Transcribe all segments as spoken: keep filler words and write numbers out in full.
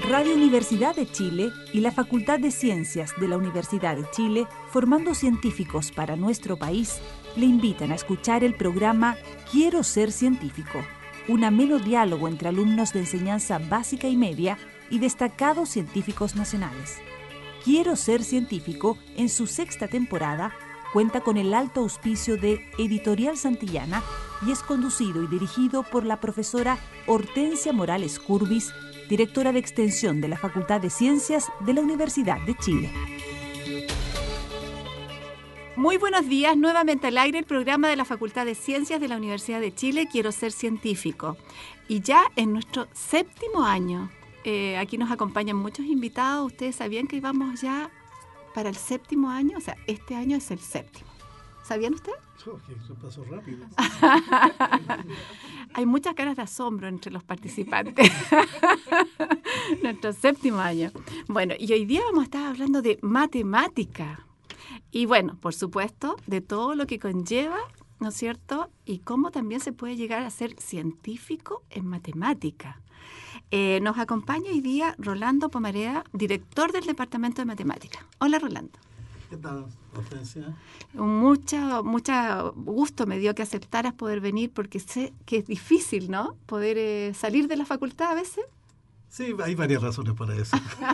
Radio Universidad de Chile y la Facultad de Ciencias de la Universidad de Chile, formando científicos para nuestro país, le invitan a escuchar el programa Quiero ser científico, un ameno diálogo entre alumnos de enseñanza básica y media y destacados científicos nacionales. Quiero ser científico, en su sexta temporada, cuenta con el alto auspicio de Editorial Santillana y es conducido y dirigido por la profesora Hortensia Morales Curbis, directora de Extensión de la Facultad de Ciencias de la Universidad de Chile. Muy buenos días, nuevamente al aire el programa de la Facultad de Ciencias de la Universidad de Chile, Quiero ser científico. Y ya en nuestro séptimo año, eh, aquí nos acompañan muchos invitados. Ustedes sabían que íbamos ya para el séptimo año, o sea, este año es el séptimo. ¿Sabían ustedes? Oh, que eso pasó rápido. Hay muchas caras de asombro entre los participantes. Nuestro séptimo año. Bueno, y hoy día vamos a estar hablando de matemática. Y bueno, por supuesto, de todo lo que conlleva, ¿no es cierto? Y cómo también se puede llegar a ser científico en matemática. Eh, nos acompaña hoy día Rolando Pomareda, director del Departamento de Matemática. Hola, Rolando. ¿Qué tal, Hortensia? Mucho, mucho gusto me dio que aceptaras poder venir porque sé que es difícil, ¿no? Poder eh, salir de la facultad a veces. Sí, hay varias razones para eso.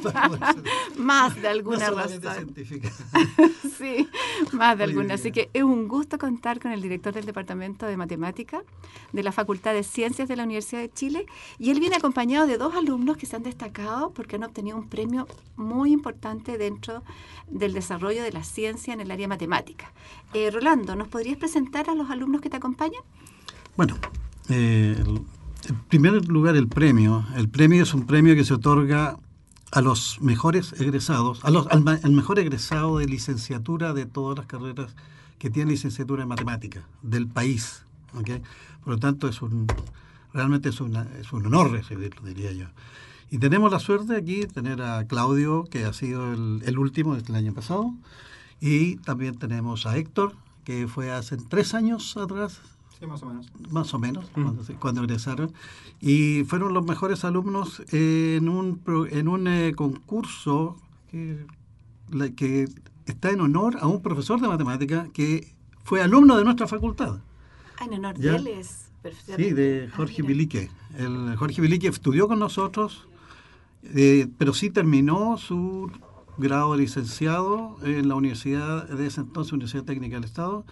Más de alguna no razón. Científica. Sí, más de Muy alguna. bien. Así que es un gusto contar con el director del Departamento de Matemática de la Facultad de Ciencias de la Universidad de Chile. Y él viene acompañado de dos alumnos que se han destacado porque han obtenido un premio muy importante dentro del desarrollo de la ciencia en el área matemática. Eh, Rolando, ¿nos podrías presentar a los alumnos que te acompañan? Bueno, eh, el- en primer lugar el premio. El premio es un premio que se otorga a los mejores egresados, a los, al, ma- al mejor egresado de licenciatura de todas las carreras que tienen licenciatura en matemática del país. ¿Ok? Por lo tanto, es un realmente es, una, es un honor recibirlo, diría yo. Y tenemos la suerte aquí de tener a Claudio, que ha sido el, el último desde el año pasado, y también tenemos a Héctor, que fue hace tres años atrás, Sí, más o menos. más o menos, mm. cuando, se- cuando egresaron, y fueron los mejores alumnos eh, en un, pro- en un eh, concurso que, la- que está en honor a un profesor de matemática que fue alumno de nuestra facultad. Ah, en honor ¿Ya? de él es perfectamente. Sí, de Ah, Jorge mira. Bilique. El Jorge Bilique estudió con nosotros, eh, pero sí terminó su grado de licenciado en la universidad de ese entonces, Universidad Técnica del Estado,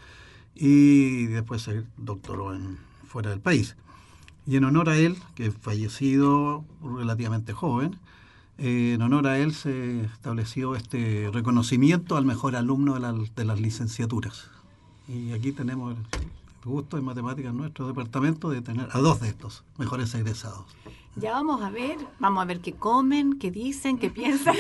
y después se doctoró en, fuera del país. Y en honor a él, que fallecido relativamente joven, eh, en honor a él se estableció este reconocimiento al mejor alumno de, la- de las licenciaturas. Y aquí tenemos el gusto en matemáticas en nuestro departamento de tener a dos de estos mejores egresados. Ya vamos a ver, vamos a ver qué comen, qué dicen, qué piensan,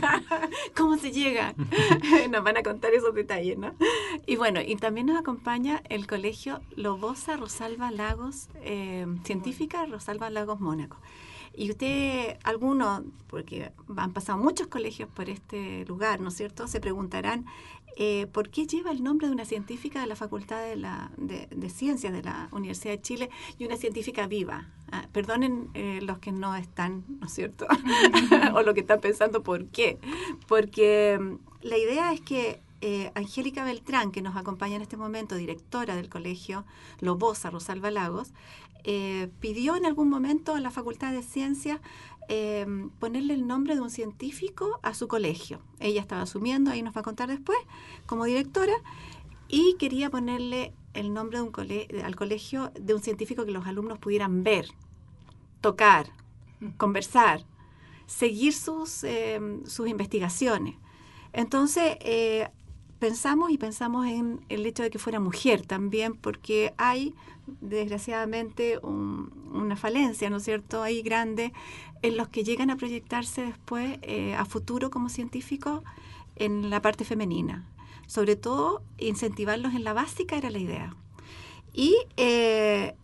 cómo se llega. Nos van a contar esos detalles, ¿no? Y bueno, y también nos acompaña el colegio Lobosa Rosalba Lagos, eh, científica Rosalba Lagos Mónaco. Y usted, algunos, porque han pasado muchos colegios por este lugar, ¿no es cierto?, se preguntarán eh, ¿por qué lleva el nombre de una científica de la Facultad de, la, de, de Ciencias de la Universidad de Chile y una científica viva? Ah, perdonen eh, los que no están, ¿no es cierto? O los que están pensando ¿por qué? Porque mm, la idea es que eh, Angélica Beltrán, que nos acompaña en este momento, directora del colegio Lobosa Rosalba Lagos, eh, pidió en algún momento a la Facultad de Ciencias eh, ponerle el nombre de un científico a su colegio. Ella estaba asumiendo, ahí nos va a contar después, como directora, y quería ponerle el nombre de un cole- al colegio de un científico que los alumnos pudieran ver, tocar, conversar, seguir sus, eh, sus investigaciones. Entonces, eh, pensamos y pensamos en el hecho de que fuera mujer también, porque hay, desgraciadamente, un- una falencia, ¿no es cierto?, ahí grande, en los que llegan a proyectarse después eh, a futuro como científicos en la parte femenina. Sobre todo, incentivarlos en la básica era la idea. Y, eh,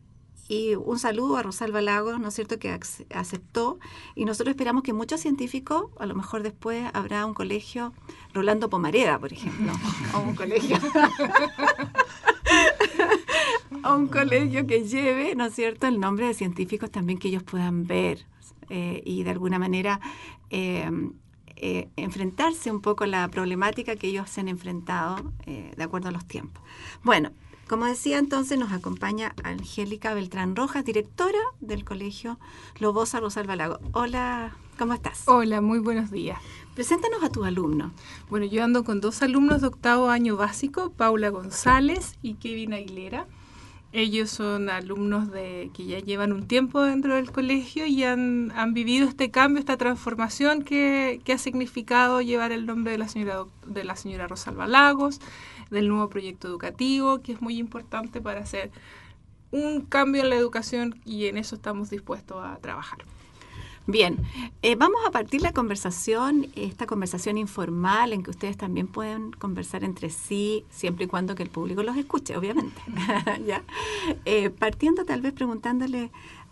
y un saludo a Rosalba Lagos, ¿no es cierto?, que ac- aceptó. Y nosotros esperamos que muchos científicos, a lo mejor después habrá un colegio Rolando Pomareda, por ejemplo, o un colegio a un colegio que lleve, ¿no es cierto?, el nombre de científicos también que ellos puedan ver eh, y de alguna manera eh, eh, enfrentarse un poco a la problemática que ellos se han enfrentado eh, de acuerdo a los tiempos. Bueno, como decía, entonces nos acompaña Angélica Beltrán Rojas, directora del Colegio Lobosa Rosalba Lago. Hola, ¿cómo estás? Hola, muy buenos días. Preséntanos a tus alumnos. Bueno, yo ando con dos alumnos de octavo año básico, Paula González y Kevin Aguilera. Ellos son alumnos de que ya llevan un tiempo dentro del colegio y han, han vivido este cambio, esta transformación que, que ha significado llevar el nombre de la señora, de la señora Rosalba Lagos, del nuevo proyecto educativo, que es muy importante para hacer un cambio en la educación y en eso estamos dispuestos a trabajar. Bien, eh, vamos a partir la conversación, esta conversación informal en que ustedes también pueden conversar entre sí, siempre y cuando que el público los escuche, obviamente. ¿Ya? Eh, partiendo tal vez preguntándole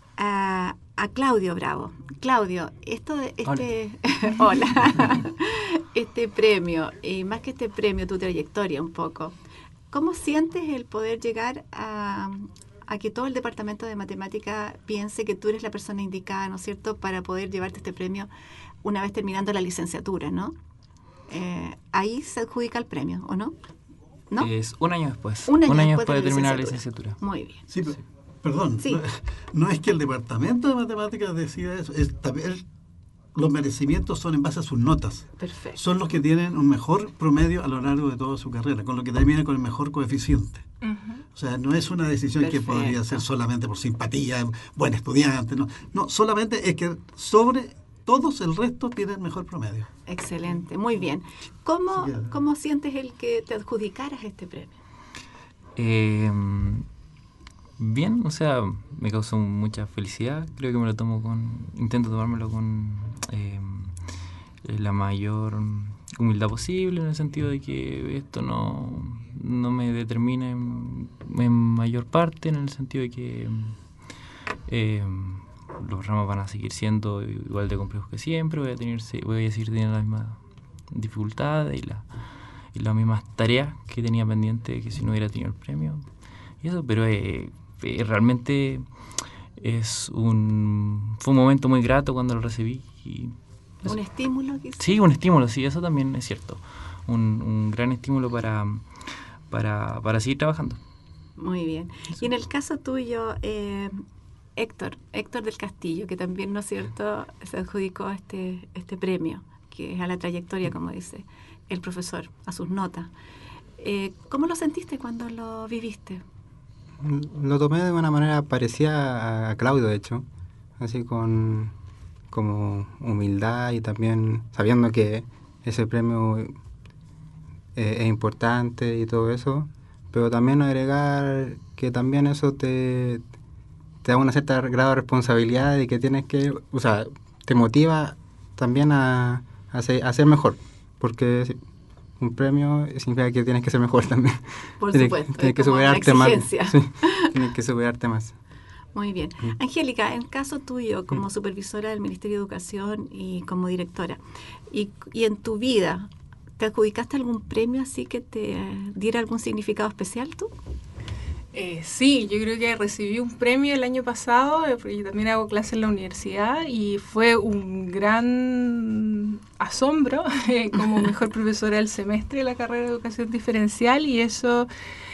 a, a Claudio Bravo. Claudio, esto de este, hola. Hola. Este premio, y más que este premio, tu trayectoria un poco, ¿cómo sientes el poder llegar a... a que todo el departamento de matemática piense que tú eres la persona indicada, ¿no es cierto?, para poder llevarte este premio una vez terminando la licenciatura, ¿no? Eh, ahí se adjudica el premio, ¿o no? ¿No? Es un año después. Un año, un año después, después de, de terminar la licenciatura. Muy bien. Sí, pero, perdón, Sí. No, no es que el departamento de matemáticas decida eso, es también los merecimientos son en base a sus notas. Perfecto. Son los que tienen un mejor promedio a lo largo de toda su carrera, con lo que terminan con el mejor coeficiente. Uh-huh. O sea, no es una decisión Perfecto. que podría ser solamente por simpatía, buen estudiante, no. No, solamente es que sobre todos el resto tienen mejor promedio. Excelente, muy bien. ¿Cómo, Sí, ¿cómo sientes el que te adjudicaras este premio? Eh, bien, o sea, me causó mucha felicidad. Creo que me lo tomo con... Intento tomármelo con eh, la mayor humildad posible, en el sentido de que esto no, no me determina en, en mayor parte, en el sentido de que eh, los ramos van a seguir siendo igual de complejos que siempre, voy a, tener, voy a seguir teniendo las mismas dificultades y, la, y las mismas tareas que tenía pendiente que si no hubiera tenido el premio. Y eso, pero eh, eh, realmente es un fue un momento muy grato cuando lo recibí. Y ¿Un estímulo quizás? sí, un estímulo, sí, eso también es cierto. Un, un gran estímulo para, para, para seguir trabajando. Muy bien. Y en el caso tuyo, eh, Héctor, Héctor del Castillo, que también, ¿no es cierto?, se adjudicó este, este premio, que es a la trayectoria, como dice el profesor, a sus notas. Eh, ¿Cómo lo sentiste cuando lo viviste? Lo tomé de una manera parecida a Claudio, de hecho, así con como humildad y también sabiendo que ese premio eh, es importante y todo eso, pero también agregar que también eso te, te da una cierta grado de responsabilidad y que tienes que, o sea, te motiva también a, a, ser, a ser mejor, porque un premio significa que tienes que ser mejor también. Por tienes, supuesto, tienes que como una superarte más. exigencia. Sí, tienes que superarte más. Muy bien. Angélica, en el caso tuyo, como supervisora del Ministerio de Educación y como directora, y, y en tu vida, ¿te adjudicaste algún premio así que te eh, diera algún significado especial tú? Eh, sí, yo creo que recibí un premio el año pasado, eh, porque yo también hago clase en la universidad y fue un gran asombro eh, como mejor profesora del semestre de la carrera de Educación Diferencial y eso...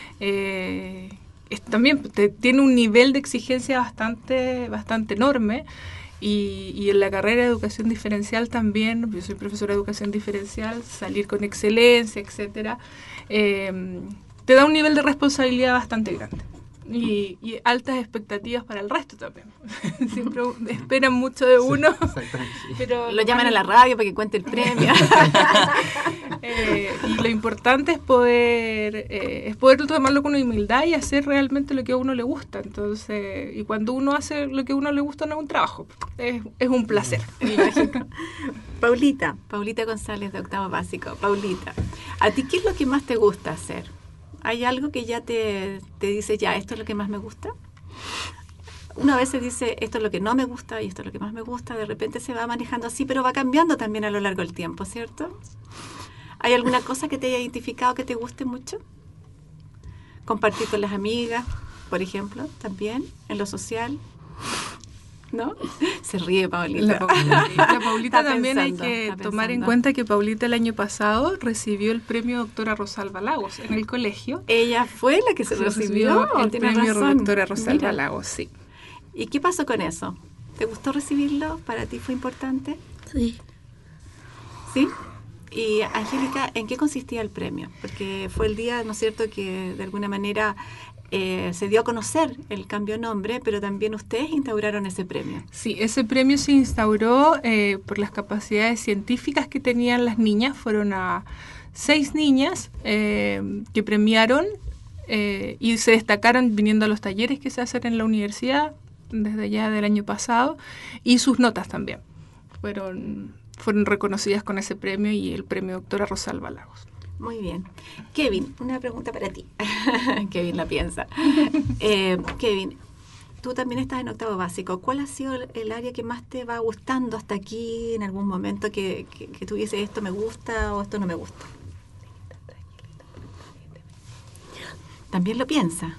Eh, Es, también te, tiene un nivel de exigencia bastante bastante enorme y, y en la carrera de educación diferencial también, yo soy profesora de educación diferencial, salir con excelencia, etcétera, eh, te da un nivel de responsabilidad bastante grande y, y altas expectativas para el resto también. Siempre esperan mucho de uno, Sí, pero Lo llaman a la radio para que cuente el premio. Eh, y lo importante es poder eh, es poder tomarlo con humildad y hacer realmente lo que a uno le gusta. Entonces, y cuando uno hace lo que a uno le gusta no es un trabajo, es, es un placer. Paulita, Paulita González de octavo básico. Paulita, ¿a ti qué es lo que más te gusta hacer? ¿Hay algo que ya te, te dice, ya, esto es lo que más me gusta? Una vez se dice, esto es lo que no me gusta y esto es lo que más me gusta, de repente se va manejando así, pero va cambiando también a lo largo del tiempo, ¿cierto? ¿Hay alguna cosa que te haya identificado que te guste mucho? compartir con las amigas, por ejemplo, también, en lo social. ¿No? Se ríe Paulita. La Paulita, la Paulita Está también pensando, hay que está tomar en pensando. cuenta que Paulita el año pasado recibió el premio Doctora Rosalba Lagos en el colegio. Ella fue la que se Se recibió, el tiene premio razón. Doctora Rosalba Mira. Lagos, sí. ¿Y qué pasó con eso? ¿Te gustó recibirlo? ¿Para ti fue importante? Sí. ¿Sí? Y Angélica, ¿en qué consistía el premio? Porque fue el día, ¿no es cierto?, que de alguna manera eh, se dio a conocer el cambio de nombre, pero también ustedes instauraron ese premio. Sí, ese premio se instauró eh, por las capacidades científicas que tenían las niñas. Fueron a seis niñas eh, que premiaron eh, y se destacaron viniendo a los talleres que se hacen en la universidad desde ya del año pasado, y sus notas también fueron, fueron reconocidas con ese premio y el premio Doctora Rosalba Lagos. Muy bien. Kevin, una pregunta para ti. Kevin la piensa. Eh, Kevin, tú también estás en octavo básico. ¿Cuál ha sido el, el área que más te va gustando hasta aquí en algún momento que, que, que tú dices esto me gusta o esto no me gusta? También lo piensa.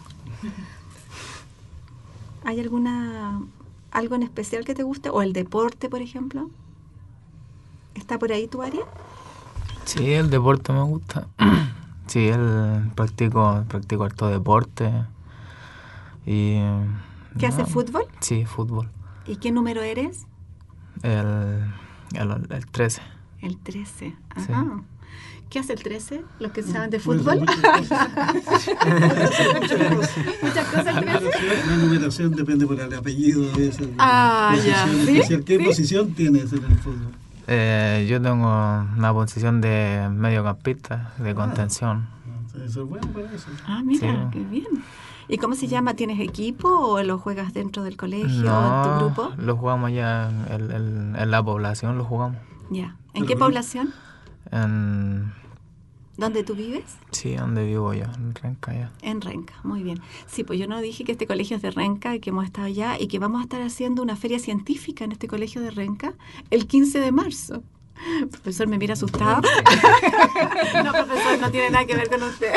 ¿Hay alguna algo en especial que te guste? ¿O el deporte, por ejemplo? ¿Está por ahí tu área? Sí, el deporte me gusta. Sí, el practico, practico harto deporte. Y, ¿Qué no, hace fútbol? Sí, fútbol. ¿Y qué número eres? El, el, el trece. El trece. Sí. Ajá. ¿Qué hace el trece? Los que saben de Puede fútbol. ser muchas cosas. Muchas cosas el trece. La numeración depende por el apellido. De esa Ah, posición ya. ¿Sí? especial. ¿Qué ¿Sí? posición tienes en el fútbol? Eh, yo tengo una posición de mediocampista, de contención. Eso es bueno para eso. Ah, mira, Sí. qué bien. ¿Y cómo se llama? ¿Tienes equipo o lo juegas dentro del colegio o en tu No, grupo? lo jugamos ya en, el- el- en la población, lo jugamos. Ya. ¿En Pero qué bueno. población? En, ¿Dónde tú vives? sí, donde vivo yo, en Renca ya. En Renca, muy bien. Sí, pues yo no dije que este colegio es de Renca y que hemos estado allá y que vamos a estar haciendo una feria científica en este colegio de Renca el quince de marzo. El profesor me mira asustado. No, profesor, no tiene nada que ver con usted.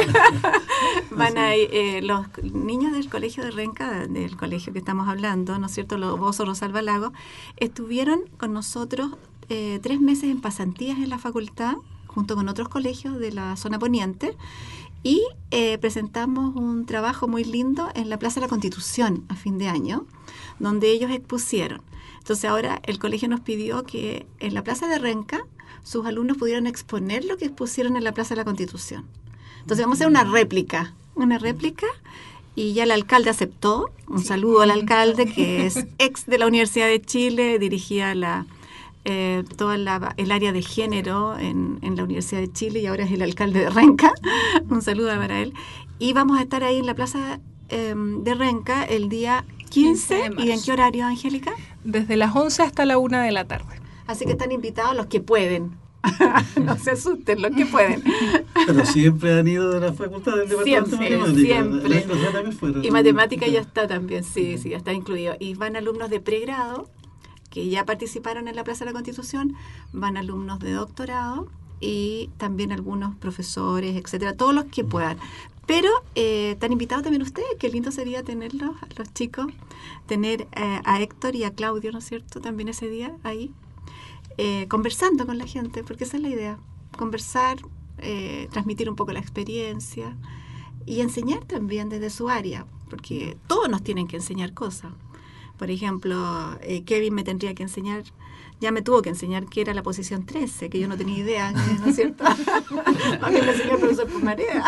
Van a ir, eh, los niños del colegio de Renca, del colegio que estamos hablando, ¿no es cierto? Los Bozo Rosalba Lagos, estuvieron con nosotros eh, tres meses en pasantías en la facultad, junto con otros colegios de la zona poniente, y eh, presentamos un trabajo muy lindo en la Plaza de la Constitución a fin de año, donde ellos expusieron. Entonces ahora el colegio nos pidió que en la Plaza de Renca sus alumnos pudieran exponer lo que expusieron en la Plaza de la Constitución. Entonces vamos a hacer una réplica, una réplica, y ya el alcalde aceptó. Un saludo al alcalde, que es ex de la Universidad de Chile, dirigía la... Eh, toda la, el área de género en, en la Universidad de Chile y ahora es el alcalde de Renca. Un saludo para él. Y vamos a estar ahí en la plaza eh, de Renca el día quince. quince de marzo. ¿Y en qué horario, Angélica? Desde las once hasta la una de la tarde. Así que están invitados los que pueden. No se asusten, los que pueden. Pero siempre han ido de la facultad del departamento Siempre, de matemáticas. siempre. El año pasado también fueron. Y matemática ya está también, sí, sí, ya está incluido. Y van alumnos de pregrado que ya participaron en la Plaza de la Constitución, van alumnos de doctorado y también algunos profesores, etcétera, todos los que puedan. Pero eh, están invitados también ustedes, qué lindo sería tenerlos, los chicos, tener eh, a Héctor y a Claudio, ¿no es cierto?, también ese día ahí, eh, conversando con la gente, porque esa es la idea, conversar, eh, transmitir un poco la experiencia y enseñar también desde su área, porque todos nos tienen que enseñar cosas. Por ejemplo, eh, Kevin me tendría que enseñar, ya me tuvo que enseñar qué era la posición trece, que yo no tenía idea, ¿no es cierto? A mí me enseñó el profesor Pomarea.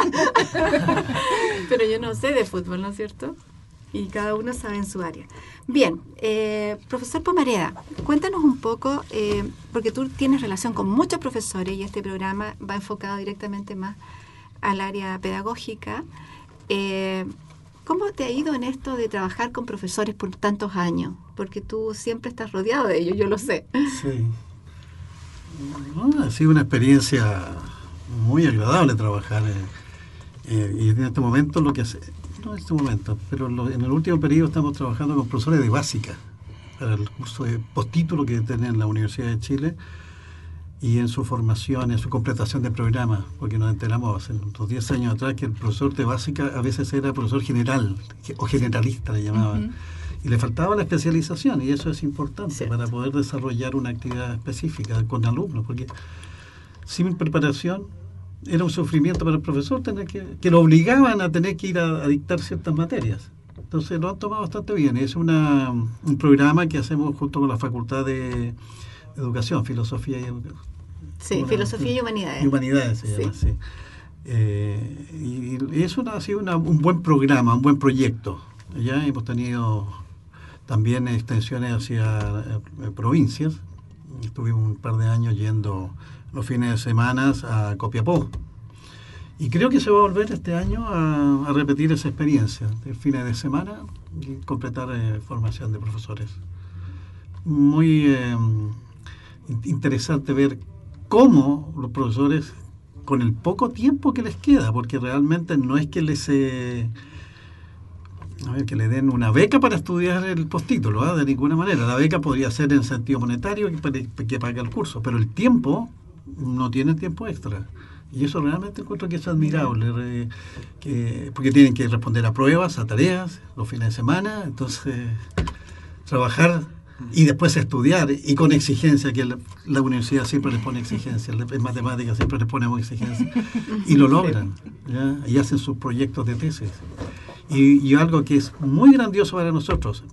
Pero yo no sé de fútbol, ¿no es cierto? Y cada uno sabe en su área. Bien, eh, profesor Pomareda, cuéntanos un poco, eh, porque tú tienes relación con muchos profesores y este programa va enfocado directamente más al área pedagógica. Eh, ¿Cómo te ha ido en esto de trabajar con profesores por tantos años? Porque tú siempre estás rodeado de ellos, yo lo sé. Sí. No, ha sido una experiencia muy agradable trabajar. Eh, eh, y en este momento lo que hace, no en este momento, pero lo, en el último periodo estamos trabajando con profesores de básica para el curso de postítulo que tienen en la Universidad de Chile. y en su formación, en su completación de programas, porque nos enteramos hace unos diez años atrás que el profesor de básica a veces era profesor general o generalista le llamaban, uh-huh. y le faltaba la especialización, y eso es importante, ¿cierto?, para poder desarrollar una actividad específica con alumnos, porque sin preparación era un sufrimiento para el profesor tener que, que lo obligaban a tener que ir a, a dictar ciertas materias. Entonces lo han tomado bastante bien. Es una, un programa que hacemos junto con la Facultad de Educación, Filosofía y Educación. Sí, una, Filosofía y Humanidades. Y Humanidades se llama, sí. sí. Eh, y, y eso ha sido una, un buen programa, un buen proyecto. Ya hemos tenido también extensiones hacia eh, provincias. Estuvimos un par de años yendo los fines de semana a Copiapó. Y creo que se va a volver este año a, a repetir esa experiencia de fines de semana y completar eh, formación de profesores. Muy eh, interesante ver cómo los profesores, con el poco tiempo que les queda, porque realmente no es que les eh, a ver, que le den una beca para estudiar el postítulo, ¿eh? De ninguna manera. La beca podría ser en sentido monetario que, que pague el curso, pero el tiempo no tiene tiempo extra. Y eso realmente encuentro que es admirable, eh, que, porque tienen que responder a pruebas, a tareas, los fines de semana, entonces trabajar y después estudiar, y con exigencia, que la, la universidad siempre les pone exigencia, en matemáticas siempre les ponemos exigencia, y lo logran, ¿ya? Y hacen sus proyectos de tesis. Y, y algo que es muy grandioso para nosotros,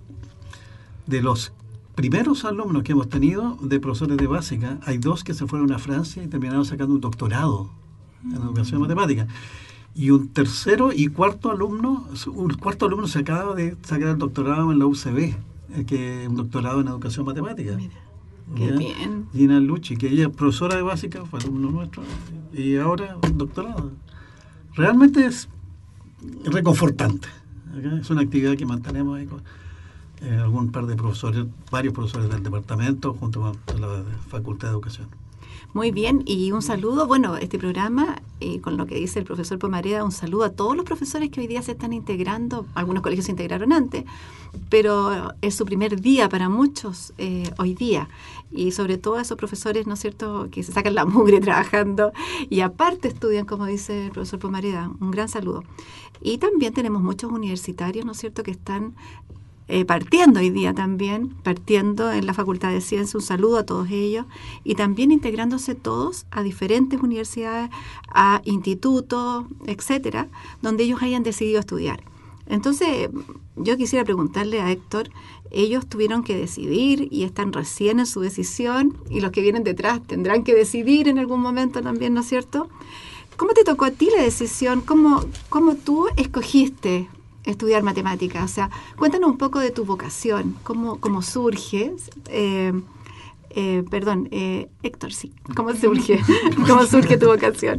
de los primeros alumnos que hemos tenido de profesores de básica, hay dos que se fueron a Francia y terminaron sacando un doctorado en educación matemática. Y un tercero y cuarto alumno, un cuarto alumno se acaba de sacar el doctorado en la U C B, que es un doctorado en educación matemática. Mira, qué ¿ya? Bien. Gina Lucci, que ella es profesora de básica, fue alumno nuestro, y ahora un doctorado. Realmente es reconfortante. ¿Okay? Es una actividad que mantenemos ahí con eh, algún par de profesores, varios profesores del departamento, junto con la Facultad de Educación. Muy bien, y un saludo, bueno, este programa, eh, con lo que dice el profesor Pomareda, un saludo a todos los profesores que hoy día se están integrando. Algunos colegios se integraron antes, pero es su primer día para muchos eh, hoy día, y sobre todo a esos profesores, ¿no es cierto?, que se sacan la mugre trabajando y aparte estudian, como dice el profesor Pomareda. Un gran saludo. Y también tenemos muchos universitarios, ¿no es cierto?, que están Eh, partiendo hoy día también, partiendo en la Facultad de Ciencias, un saludo a todos ellos, y también integrándose todos a diferentes universidades, a institutos, etcétera, donde ellos hayan decidido estudiar. Entonces, yo quisiera preguntarle a Héctor, ellos tuvieron que decidir y están recién en su decisión, y los que vienen detrás tendrán que decidir en algún momento también, ¿no es cierto? ¿Cómo te tocó a ti la decisión? ¿Cómo, cómo tú escogiste estudiar matemáticas? O sea, cuéntanos un poco de tu vocación, cómo, cómo surge, eh, eh, perdón, eh, Héctor, sí, cómo surge, cómo surge tu vocación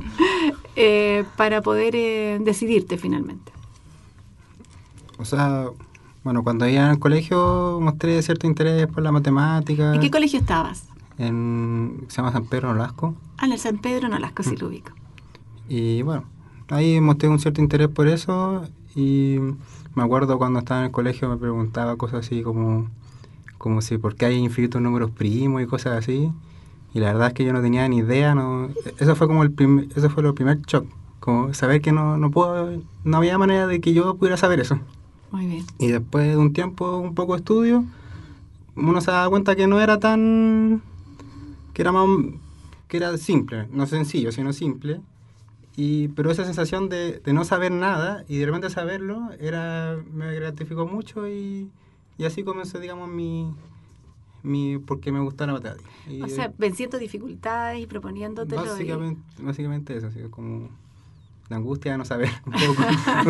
eh, para poder eh, decidirte finalmente. O sea, bueno, cuando iba en el colegio mostré cierto interés por la matemática. ¿En qué colegio estabas? En, se llama San Pedro Nolasco. Ah, en el San Pedro Nolasco, sí lo ubico. Y bueno, ahí mostré un cierto interés por eso. Y me acuerdo cuando estaba en el colegio me preguntaba cosas así como, como si por qué hay infinitos números primos y cosas así. Y la verdad es que yo no tenía ni idea. No, eso fue como el primer, eso fue el primer shock, como saber que no, no puedo, no había manera de que yo pudiera saber eso. Muy bien. Y después de un tiempo, un poco de estudio, uno se da cuenta que no era tan, que era más, que era simple, no sencillo, sino simple. Y, pero esa sensación de, de no saber nada y de repente saberlo era, me gratificó mucho, y, y así comenzó, digamos, mi, mi porque me gustaba la matemática. Y, o sea, venciendo dificultades y proponiéndotelo. Básicamente, y... básicamente eso, así, como la angustia de no saber un poco.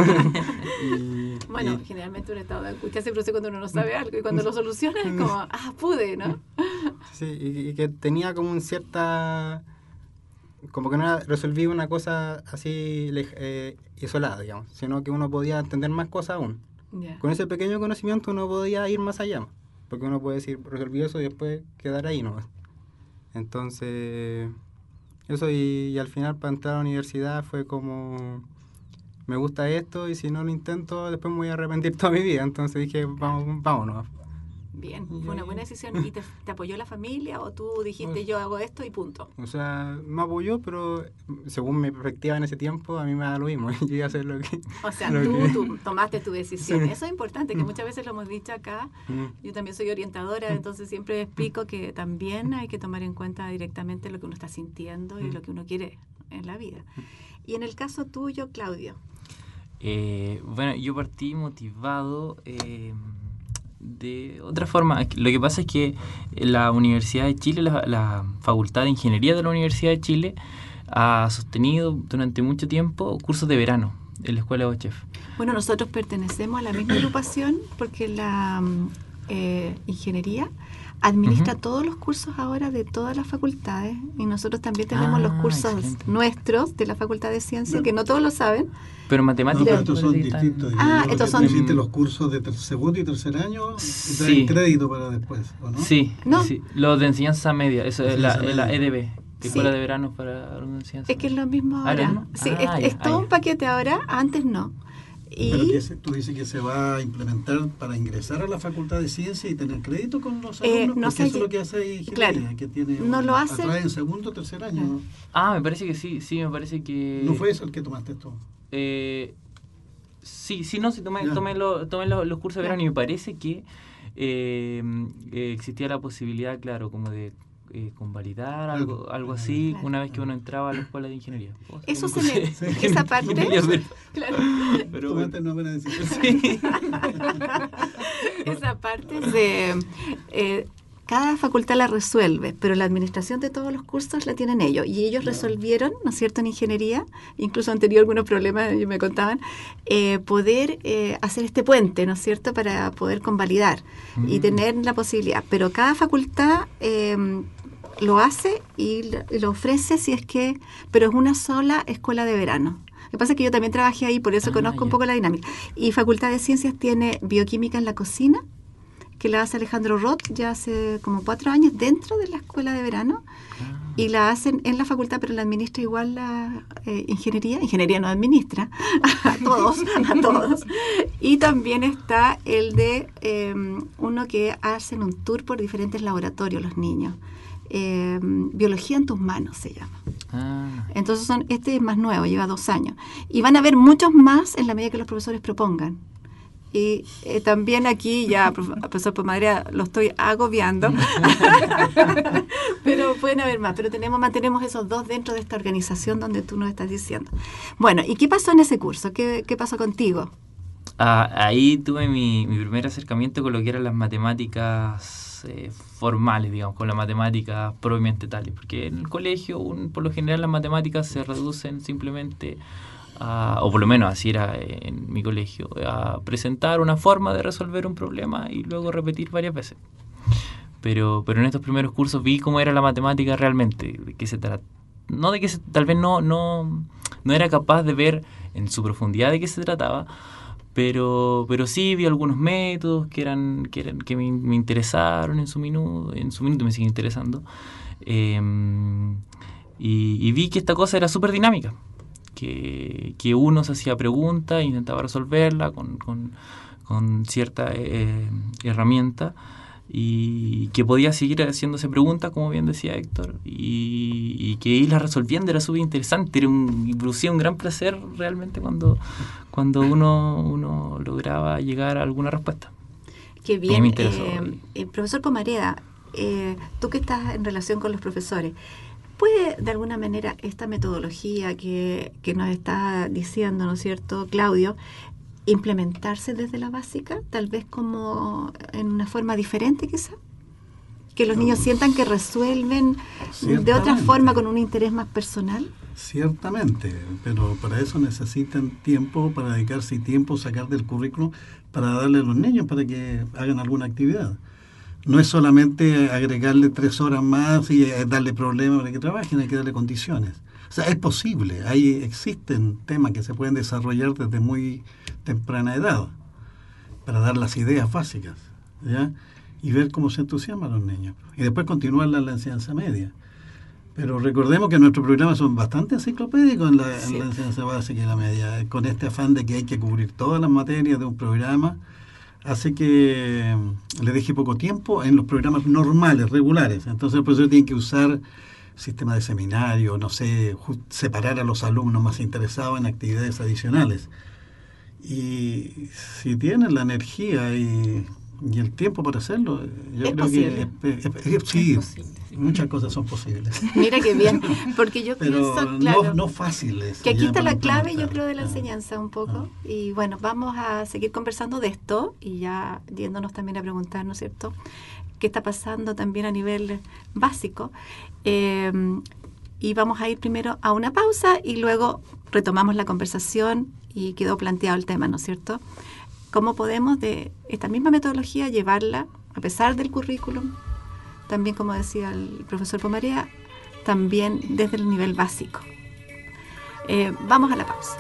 y, bueno, y, generalmente un estado de angustia se produce cuando uno no sabe algo, y cuando lo soluciona es como, ah, pude, ¿no? Sí, y, y que tenía como un cierta... como que no era, resolví una cosa así eh, isolada, digamos, sino que uno podía entender más cosas aún. Yeah. Con ese pequeño conocimiento uno podía ir más allá, porque uno puede decir, resolví eso y después quedar ahí nomás. Entonces, eso y, y al final para entrar a la universidad fue como, me gusta esto y si no lo intento después me voy a arrepentir toda mi vida. Entonces dije, vamos, vámonos. Bien, fue una buena decisión. ¿Y te, te apoyó la familia o tú dijiste yo hago esto y punto? O sea, me apoyó, pero según mi perspectiva en ese tiempo, a mí me da lo mismo. Yo iba a hacer lo que... O sea, lo tú, que- tú tomaste tu decisión. Sí. Eso es importante, que muchas veces lo hemos dicho acá. Mm. Yo también soy orientadora, entonces siempre explico que también hay que tomar en cuenta directamente lo que uno está sintiendo y lo que uno quiere en la vida. Y en el caso tuyo, Claudio. Eh, bueno, yo partí motivado eh, de otra forma. Lo que pasa es que la Universidad de Chile, la, la Facultad de Ingeniería de la Universidad de Chile, ha sostenido durante mucho tiempo cursos de verano en la Escuela de OCHEF. Bueno, nosotros pertenecemos a la misma agrupación porque la mm, eh, ingeniería administra Ujú. todos los cursos ahora de todas las facultades y nosotros también tenemos Ah, los cursos excelente. nuestros de la Facultad de Ciencias, que no todos lo saben. Pero No, matemáticas... pero estos son parece que están- distintos. Ah, Yo- estos tú son- hiciste los cursos de ter- segundo y tercer año y Sí. traen crédito para después, ¿o no? Sí, No. sí, los de enseñanza media, eso es la, Enseñanza es la media. E D B, Sí. Escuela de Verano para la enseñanza. Es que es lo mismo Ah, ahora. ¿lo mismo? Sí, Ah, es, ya, es todo ah, un ya. paquete ahora, antes no. Pero Y que se- tú dices que se va a implementar para ingresar a la Facultad de Ciencia y tener crédito con los Eh, alumnos, no porque sé, eso es lo que hace Ingeniería, claro, que tiene no un- lo hace- atrae en segundo o tercer año. ¿no? Ah, me parece que sí, sí, me parece que... ¿No fue eso el que tomaste tú? Eh, sí, sí, no, sí, tomé, Ya. tomé, lo- tomé lo- los cursos de Ya. verano y me parece que eh, eh, existía la posibilidad, claro, como de eh, convalidar algo, algo así, Claro. una vez que uno entraba a la escuela de ingeniería. Oh, eso sí, se me... Sí. Esa parte... Ingeniería, pero- Claro. pero Tomaste una buena decisión. sí. Esa parte de eh, cada facultad la resuelve, pero la administración de todos los cursos la tienen ellos. Y ellos resolvieron, ¿no es cierto?, en ingeniería, incluso han tenido algunos problemas, ellos me contaban, eh, poder eh, hacer este puente, ¿no es cierto?, para poder convalidar y Mm. tener la posibilidad. Pero cada facultad eh, lo hace y lo, y lo ofrece si es que, pero es una sola escuela de verano. Lo que pasa es que yo también trabajé ahí, por eso Ah, conozco un ya. poco la dinámica. Y Facultad de Ciencias tiene bioquímica en la cocina, que la hace Alejandro Roth ya hace como cuatro años dentro de la escuela de verano, Ah. y la hacen en la facultad, pero la administra igual la eh, ingeniería. Ingeniería no administra, a todos, a todos. Y también está el de eh, uno que hacen un tour por diferentes laboratorios los niños. Eh, Biología en tus manos se llama. Ah. Entonces son, este es más nuevo, lleva dos años. Y van a haber muchos más en la medida que los profesores propongan. Y eh, también aquí, ya, prof- profesor Pomadrea, lo estoy agobiando. Pero pueden haber más. Pero tenemos, mantenemos esos dos dentro de esta organización donde tú nos estás diciendo. Bueno, ¿y qué pasó en ese curso? ¿Qué, qué pasó contigo? Ah, ahí tuve mi, mi primer acercamiento con lo que eran las matemáticas eh, formales, digamos, con las matemáticas propiamente tales, porque en el colegio, un- por lo general, las matemáticas se reducen simplemente a, o por lo menos así era en mi colegio, a presentar una forma de resolver un problema y luego repetir varias veces. Pero, pero en estos primeros cursos vi cómo era la matemática realmente, de qué se trata. No de que se, tal vez no, no, no era capaz de ver en su profundidad de qué se trataba, pero pero sí vi algunos métodos que eran que eran que me, me interesaron en su minuto en su minuto me siguen interesando, eh, y, y vi que esta cosa era súper dinámica, que, que uno se hacía preguntas e intentaba resolverla con, con, con cierta eh, herramienta, y que podía seguir haciéndose preguntas, como bien decía Héctor, y, y que irlas resolviendo era súper interesante, era un, y producía un gran placer realmente cuando, cuando uno, uno lograba llegar a alguna respuesta. Qué A mí bien. me interesó. Eh, eh, profesor Pomareda, eh, tú que estás en relación con los profesores, ¿puede de alguna manera esta metodología que, que nos está diciendo, ¿no es cierto, Claudio, implementarse desde la básica, tal vez como en una forma diferente quizá? Que los niños sientan que resuelven de otra Ciertamente. forma con un interés más personal. Ciertamente, pero para eso necesitan tiempo, para dedicarse y tiempo, sacar del currículum, para darle a los niños para que hagan alguna actividad. No es solamente agregarle tres horas más y eh, darle problemas para que trabajen, hay que darle condiciones. O sea, es posible, hay, existen temas que se pueden desarrollar desde muy temprana edad para dar las ideas básicas, ¿ya? Y ver cómo se entusiasman los niños. Y después continuar la, la enseñanza media. Pero recordemos que nuestros programas son bastante enciclopédicos en la, Sí. en la enseñanza básica y la media, con este afán de que hay que cubrir todas las materias de un programa. hace que le deje poco tiempo en los programas normales, regulares. Entonces el profesor tiene que usar sistema de seminario, no sé, separar a los alumnos más interesados en actividades adicionales. Y si tienen la energía y, y el tiempo para hacerlo, yo es creo posible. que es, es, es, sí, Es posible, sí. Muchas cosas son posibles. Mira qué bien, porque yo Pero pienso, claro, no, no fáciles. que aquí ya está para la clave, yo implementar. creo, de la Ah. enseñanza un poco. Ah. Y bueno, vamos a seguir conversando de esto y ya yéndonos también a preguntar, ¿no es cierto?, qué está pasando también a nivel básico. Eh, y vamos a ir primero a una pausa y luego retomamos la conversación y quedó planteado el tema, ¿no es cierto? ¿Cómo podemos de esta misma metodología llevarla, a pesar del currículum, también, como decía el profesor Pomarea, también desde el nivel básico? Eh, vamos a la pausa.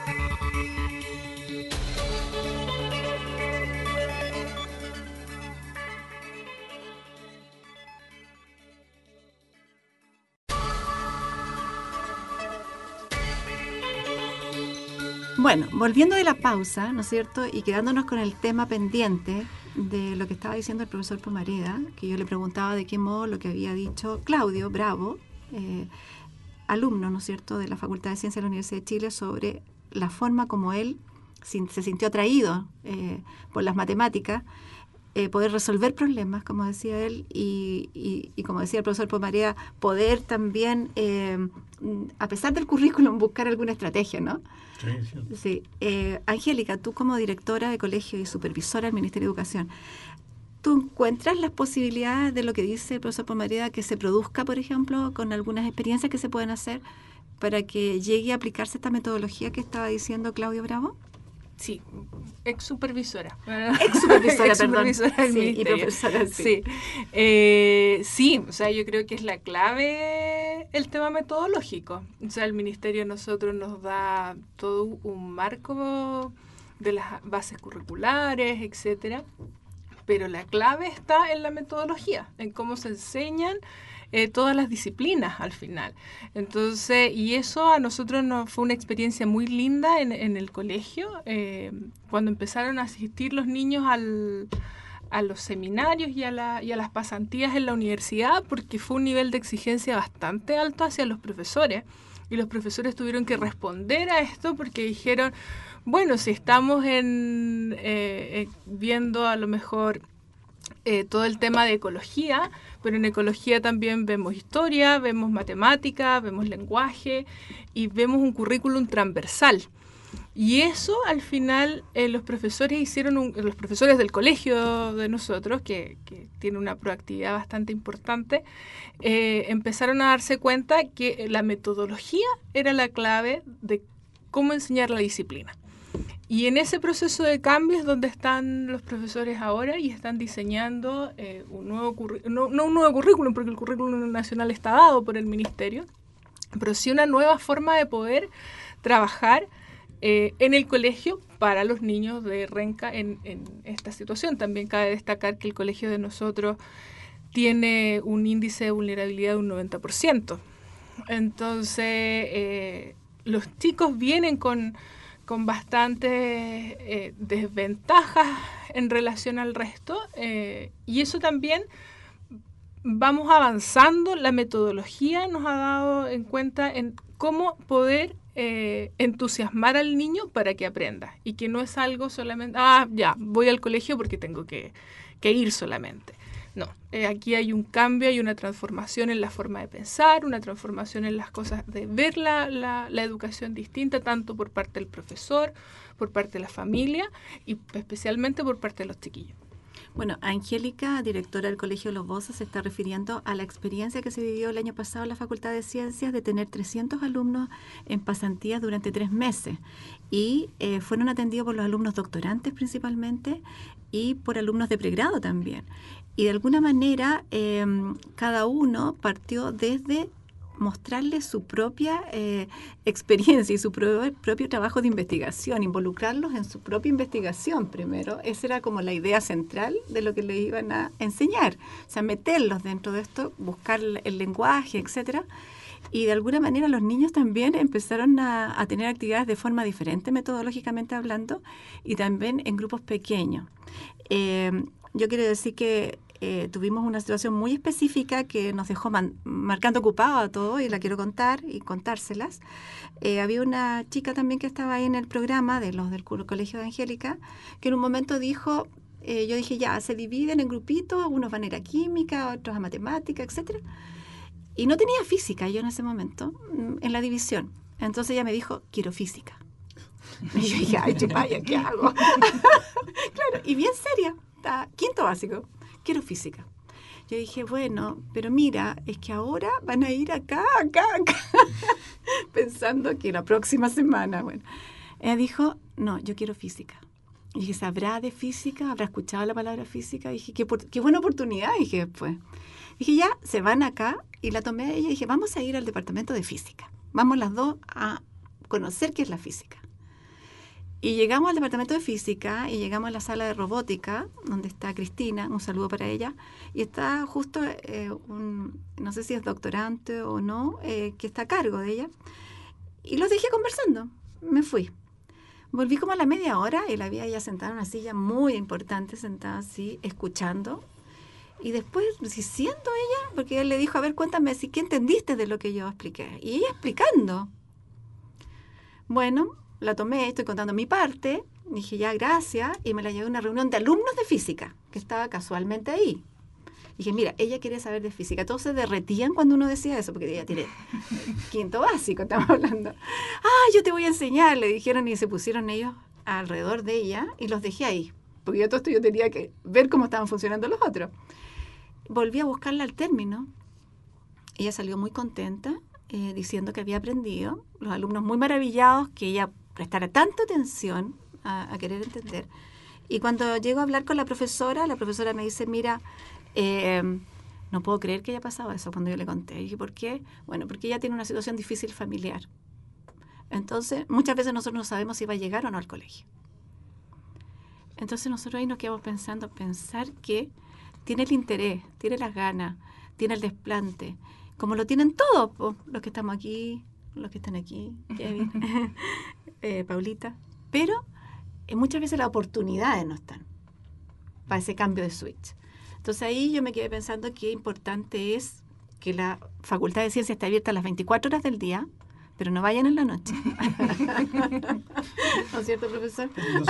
Bueno, volviendo de la pausa, ¿no es cierto?, y quedándonos con el tema pendiente de lo que estaba diciendo el profesor Pomareda, que yo le preguntaba de qué modo lo que había dicho Claudio Bravo, eh, alumno, ¿no es cierto?, de la Facultad de Ciencias de la Universidad de Chile, sobre la forma como él sin, se sintió atraído eh, por las matemáticas, eh, poder resolver problemas, como decía él, y, y, y como decía el profesor Pomarea, poder también, eh, a pesar del currículum, buscar alguna estrategia, ¿no? Sí, sí. Sí. Eh, Angélica, tú como directora de colegio y supervisora del Ministerio de Educación, ¿tú encuentras las posibilidades de lo que dice el profesor Pomareda que se produzca, por ejemplo, con algunas experiencias que se pueden hacer para que llegue a aplicarse esta metodología que estaba diciendo Claudio Bravo? Sí, ex supervisora. Ex supervisora, Ex supervisora perdón. del Sí, y ministerio. profesora, sí. Sí. Eh, sí, o sea, yo creo que es la clave el tema metodológico. O sea, el ministerio a nosotros nos da todo un marco de las bases curriculares, etcétera, pero la clave está en la metodología, en cómo se enseñan Eh, todas las disciplinas al final. Entonces, y eso a nosotros nos fue una experiencia muy linda en, en el colegio, eh, cuando empezaron a asistir los niños al, a los seminarios y a, la, y a las pasantías en la universidad, porque fue un nivel de exigencia bastante alto hacia los profesores, y los profesores tuvieron que responder a esto porque dijeron, bueno, si estamos en, eh, eh, viendo a lo mejor Eh, todo el tema de ecología, pero en ecología también vemos historia, vemos matemática, vemos lenguaje y vemos un currículum transversal. Y eso al final eh, los profesores hicieron, un, los profesores del colegio de nosotros, que, que tiene una proactividad bastante importante, eh, empezaron a darse cuenta que la metodología era la clave de cómo enseñar la disciplina. Y en ese proceso de cambio es donde están los profesores ahora y están diseñando eh, un nuevo currículum, no, no un nuevo currículum, porque el currículum nacional está dado por el ministerio, pero sí una nueva forma de poder trabajar eh, en el colegio para los niños de Renca en, en esta situación. También cabe destacar que el colegio de nosotros tiene un índice de vulnerabilidad de un noventa por ciento. Entonces, eh, los chicos vienen con... con bastantes eh, desventajas en relación al resto, eh, y eso también vamos avanzando. La metodología nos ha dado en cuenta en cómo poder eh, entusiasmar al niño para que aprenda, y que no es algo solamente, ah, ya, voy al colegio porque tengo que, que ir solamente. No, eh, aquí hay un cambio, hay una transformación en la forma de pensar, una transformación en las cosas, de ver la, la, la educación distinta, tanto por parte del profesor, por parte de la familia y especialmente por parte de los chiquillos. Bueno, Angélica, directora del Colegio Los Bozos, se está refiriendo a la experiencia que se vivió el año pasado en la Facultad de Ciencias de tener trescientos alumnos en pasantías durante tres meses y eh, fueron atendidos por los alumnos doctorantes principalmente y por alumnos de pregrado también. Y de alguna manera eh, cada uno partió desde mostrarles su propia eh, experiencia y su pro- propio trabajo de investigación, involucrarlos en su propia investigación primero. Esa era como la idea central de lo que les iban a enseñar, o sea, meterlos dentro de esto, buscar el lenguaje, etcétera. Y de alguna manera los niños también empezaron a, a tener actividades de forma diferente, metodológicamente hablando, y también en grupos pequeños. Eh, yo quiero decir que eh, tuvimos una situación muy específica que nos dejó man, marcando ocupado a todos, y la quiero contar y contárselas. Eh, había una chica también que estaba ahí en el programa de los del Colegio de Angélica, que en un momento dijo, eh, yo dije, ya, se dividen en grupitos, unos van a ir a química, otros a matemática, etcétera. Y no tenía física yo en ese momento, en la división. Entonces ella me dijo, quiero física. Y yo dije, ay, chupaya, ¿qué hago? Claro, y bien seria, quinto básico, quiero física. Yo dije, bueno, pero mira, es que ahora van a ir acá, acá, acá, pensando que la próxima semana, bueno. Ella dijo, no, yo quiero física. Y dije, ¿sabrá de física? ¿Habrá escuchado la palabra física? Y dije, qué, qué buena oportunidad, dije después. Dije, ya, se van acá, y la tomé a ella y dije, vamos a ir al departamento de física. Vamos las dos a conocer qué es la física. Y llegamos al departamento de física y llegamos a la sala de robótica, donde está Cristina, un saludo para ella, y está justo, eh, un, no sé si es doctorante o no, eh, que está a cargo de ella. Y los dejé conversando, me fui. Volví como a la media hora y la vi ella sentada en una silla muy importante, sentada así, escuchando. Y después, siendo ella, porque él le dijo, a ver, cuéntame, si ¿qué entendiste de lo que yo expliqué? Y ella explicando. Bueno, la tomé, estoy contando mi parte, dije, ya, gracias, y me la llevé a una reunión de alumnos de física, que estaba casualmente ahí. Dije, mira, ella quiere saber de física. Todos se derretían cuando uno decía eso, porque ella tiene quinto básico, estamos hablando. Ah, yo te voy a enseñar, le dijeron, y se pusieron ellos alrededor de ella, y los dejé ahí, porque yo todo esto yo tenía que ver cómo estaban funcionando los otros. Volví a buscarla al término. Ella salió muy contenta, eh, diciendo que había aprendido. Los alumnos muy maravillados que ella prestara tanta atención a, a querer entender. Y cuando llego a hablar con la profesora, la profesora me dice, mira, eh, no puedo creer que haya pasado eso cuando yo le conté. Y dije, ¿por qué? Bueno, porque ella tiene una situación difícil familiar. Entonces, muchas veces nosotros no sabemos si va a llegar o no al colegio. Entonces nosotros ahí nos quedamos pensando, pensar que tiene el interés, tiene las ganas, tiene el desplante, como lo tienen todos, po, los que estamos aquí, los que están aquí, Kevin, eh, Paulita, pero eh, muchas veces las oportunidades no están para ese cambio de switch. Entonces ahí yo me quedé pensando qué importante es que la Facultad de Ciencias esté abierta las veinticuatro horas del día, pero no vayan en la noche. ¿No es cierto, profesor?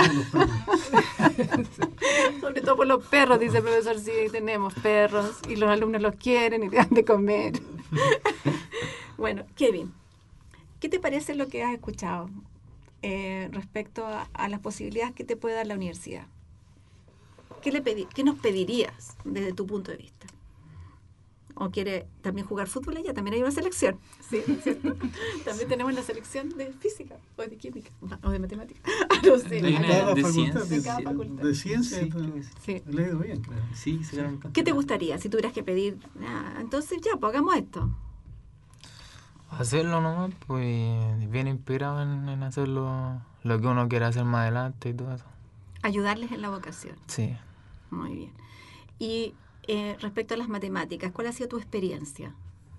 Sobre todo por los perros, dice el profesor, sí, tenemos perros y los alumnos los quieren y le dan de comer. Bueno, Kevin, ¿qué te parece lo que has escuchado eh, respecto a, a las posibilidades que te puede dar la universidad? ¿Qué, le pedi- ¿Qué nos pedirías desde tu punto de vista? ¿O quiere también jugar fútbol ella? También hay una selección, ¿sí? ¿Cierto? También tenemos la selección de física, o de química, o de matemática. No sé. Hay una Cada de facultad, ciencias. de, De cada facultad. de ciencia, Sí, creo que sí. Sí. le he ido bien, creo. Sí, se quedaron ¿Qué te contentos. gustaría si tuvieras que pedir? Ah, entonces ya, pues hagamos esto. Hacerlo nomás, pues bien inspirado en, en hacer lo, lo que uno quiere hacer más adelante y todo eso. Ayudarles en la vocación. Sí. Muy bien. Y eh, respecto a las matemáticas, ¿cuál ha sido tu experiencia?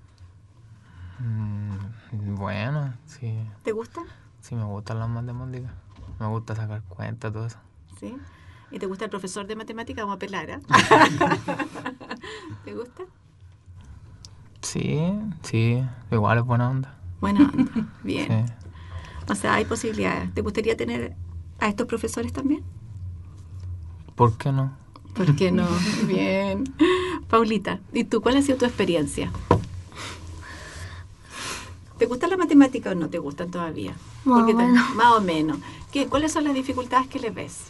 Mm, bueno, sí. ¿Te gusta? Sí, me gustan las matemáticas. Me gusta sacar cuentas, todo eso. ¿Sí? ¿Y te gusta el profesor de matemáticas? Vamos a pelar, ¿eh? ¿Te gusta? Sí, sí. Igual es buena onda. Buena onda. Bien. Sí. O sea, hay posibilidades. ¿Te gustaría tener a estos profesores también? ¿Por qué no? ¿Por qué no? Bien. Paulita, ¿y tú cuál ha sido tu experiencia? ¿Te gusta la matemática o no te gustan todavía? Más Porque o te- menos. Más o menos. ¿Qué, ¿Cuáles son las dificultades que les ves?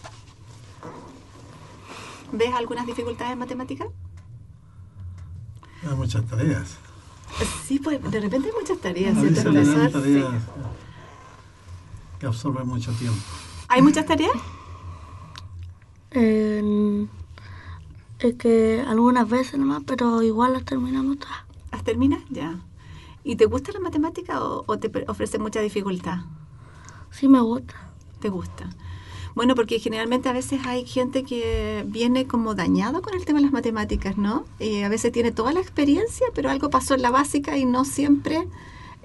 ¿Ves algunas dificultades en matemática? Hay muchas tareas. Sí, pues de repente hay muchas tareas, A ¿cierto, veces le dan profesor? tareas Sí. que absorben mucho tiempo. ¿Hay muchas tareas? Eh, es que algunas veces nomás, pero igual las terminamos todas. ¿Las terminas? Ya. ¿Y te gusta la matemática o, o te pre- ofrece mucha dificultad? Sí me gusta. ¿Te gusta? Bueno, porque generalmente a veces hay gente que viene como dañado con el tema de las matemáticas, ¿no? Y a veces tiene toda la experiencia, pero algo pasó en la básica y no siempre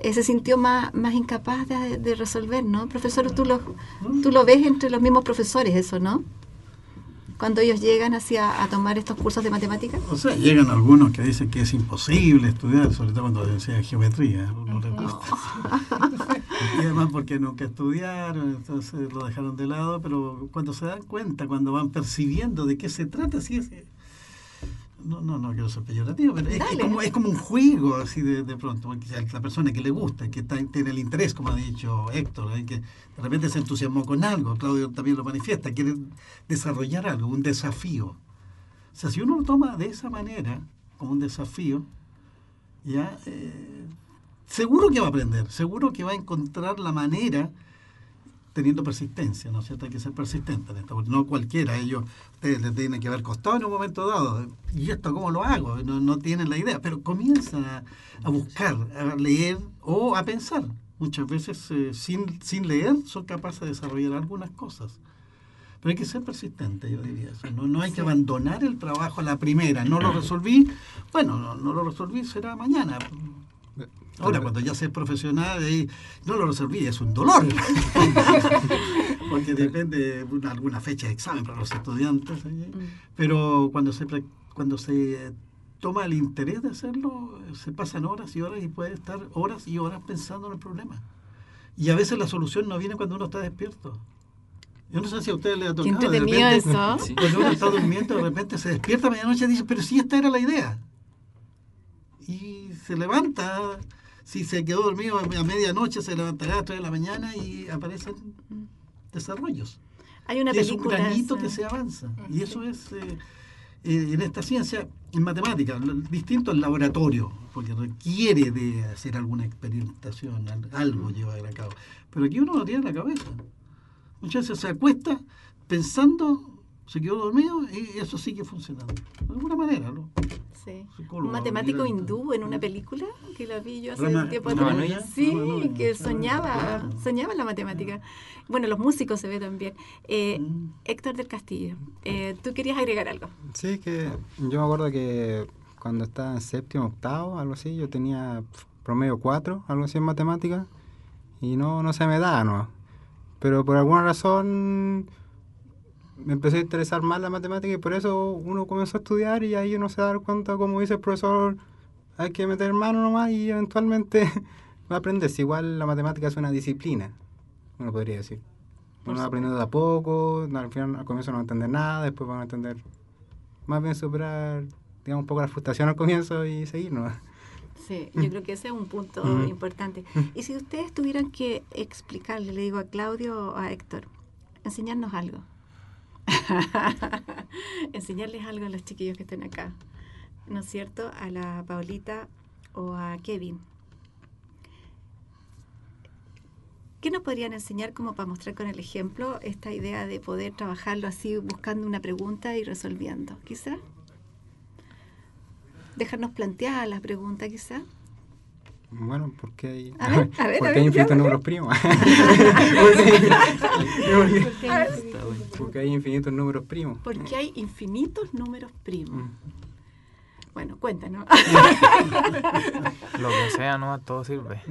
eh, se sintió más, más incapaz de, de resolver, ¿no? Profesor, tú lo, tú lo ves entre los mismos profesores, eso, ¿no? Cuando ellos llegan hacia a tomar estos cursos de matemáticas. O sea, llegan algunos que dicen que es imposible estudiar, sobre todo cuando enseñan geometría, no les gusta. Y además porque nunca estudiaron, entonces lo dejaron de lado, pero cuando se dan cuenta, cuando van percibiendo de qué se trata, sí es... No, no, no quiero ser peyorativo, pero es, es, como, es como un juego, así de, de pronto. La persona que le gusta, que está, tiene el interés, como ha dicho Héctor, ¿eh? Que de repente se entusiasmó con algo, Claudio también lo manifiesta, quiere desarrollar algo, un desafío. O sea, si uno lo toma de esa manera, como un desafío, ya eh, seguro que va a aprender, seguro que va a encontrar la manera, teniendo persistencia, ¿no es cierto? Hay que ser persistente en esto, porque no cualquiera, ellos, ustedes les tienen que haber costado en un momento dado, ¿y esto cómo lo hago? No, no tienen la idea, pero comienzan a, a buscar, a leer o a pensar. Muchas veces eh, sin, sin leer son capaces de desarrollar algunas cosas. Pero hay que ser persistente, yo diría. O sea, no, no hay que abandonar el trabajo a la primera. No lo resolví, bueno, no, no lo resolví, será mañana. Ahora, cuando ya seas profesional, ahí no lo resolví, es un dolor. Porque depende de una, alguna fecha de examen para los estudiantes. ¿eh? Pero cuando se, cuando se toma el interés de hacerlo, se pasan horas y horas y puede estar horas y horas pensando en el problema. Y a veces la solución no viene cuando uno está despierto. Yo no sé si a ustedes les ha tocado. Qué entretenido de repente, eso. sí. Cuando uno está durmiendo, de repente se despierta a medianoche y dice, pero si esta era la idea. Y se levanta, si se quedó dormido a medianoche, se levantará a las tres de la mañana y aparecen desarrollos. Hay una y película. Es un granito esa. que se avanza. Y eso es, eh, eh, en esta ciencia, en matemáticas, distinto al laboratorio, porque requiere de hacer alguna experimentación, algo llevar a cabo. Pero aquí uno lo tiene en la cabeza. Muchas veces se acuesta pensando, se quedó dormido y eso sigue funcionando. De alguna manera, ¿no? Sí. Psicólogo, Un matemático mira, hindú en una película que la vi yo hace Rama- un tiempo Ramanuja. atrás. Sí, Ramanuja. que soñaba, soñaba en la matemática. Bueno, los músicos se ve también. Eh, Mm. Héctor del Castillo, eh, ¿tú querías agregar algo? Sí, que yo me acuerdo que cuando estaba en séptimo, octavo, algo así, yo tenía promedio cuatro, algo así en matemáticas, y no, no se me daba, ¿no? Pero por alguna razón me empecé a interesar más la matemática y por eso uno comenzó a estudiar y ahí uno se da cuenta, como dice el profesor, hay que meter mano nomás y eventualmente va a aprender. Si igual la matemática es una disciplina, uno podría decir. Uno va aprendiendo de a poco, al final al comienzo no va a entender nada, después van a entender, más bien superar, digamos, un poco la frustración al comienzo y seguir, ¿no? Sí, yo creo que ese es un punto Ujú. importante. Y si ustedes tuvieran que explicarle, le digo a Claudio o a Héctor, enseñarnos algo. Enseñarles algo a los chiquillos que estén acá, ¿no es cierto? A la Paulita o a Kevin. ¿Qué nos podrían enseñar como para mostrar con el ejemplo esta idea de poder trabajarlo así, buscando una pregunta y resolviendo? Quizá. Dejarnos plantear la pregunta, quizá. Bueno, porque hay, A ver, a ver, porque a ver, hay ya, infinitos a ver. números primos. porque, Está bueno. porque hay infinitos números primos. Porque hay infinitos números primos. Mm. Bueno, cuéntanos. Lo que sea, no, todo sirve.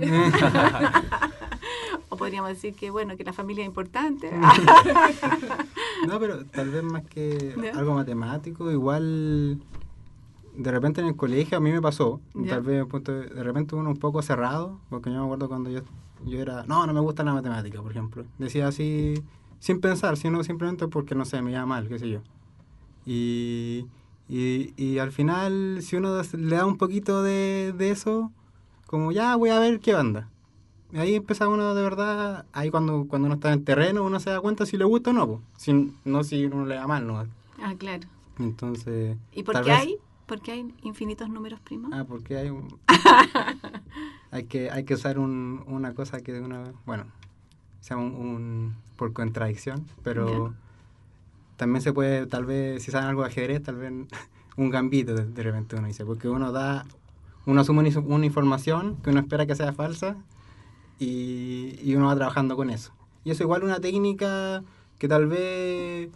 O podríamos decir que, bueno, que la familia es importante. No, pero tal vez más que ¿Ya? algo matemático, igual de repente en el colegio a mí me pasó, ¿Ya? tal vez punto de, de repente uno un poco cerrado, porque yo me acuerdo cuando yo, yo era, no, no me gusta la matemática, por ejemplo. Decía así, sin pensar, sino simplemente porque, no sé, me llama mal, qué sé yo. Y, y, y al final, si uno le da un poquito de, de eso, como ya voy a ver qué onda. Y ahí empieza uno de verdad, ahí cuando, cuando uno está en el terreno, uno se da cuenta si le gusta o no, po. Si, no si uno le da mal, ¿no? Ah, claro. Entonces... ¿Y por tal qué vez- hay? ¿Por qué hay infinitos números primos? Ah, porque hay un... hay que hay que usar un, una cosa que una... Bueno, sea un, un... por contradicción, pero... Ya. También se puede, tal vez, si saben algo de ajedrez, tal vez un gambito de, de repente uno dice, porque uno da... Uno asume una, una información que uno espera que sea falsa y, y uno va trabajando con eso. Y eso igual una técnica que tal vez...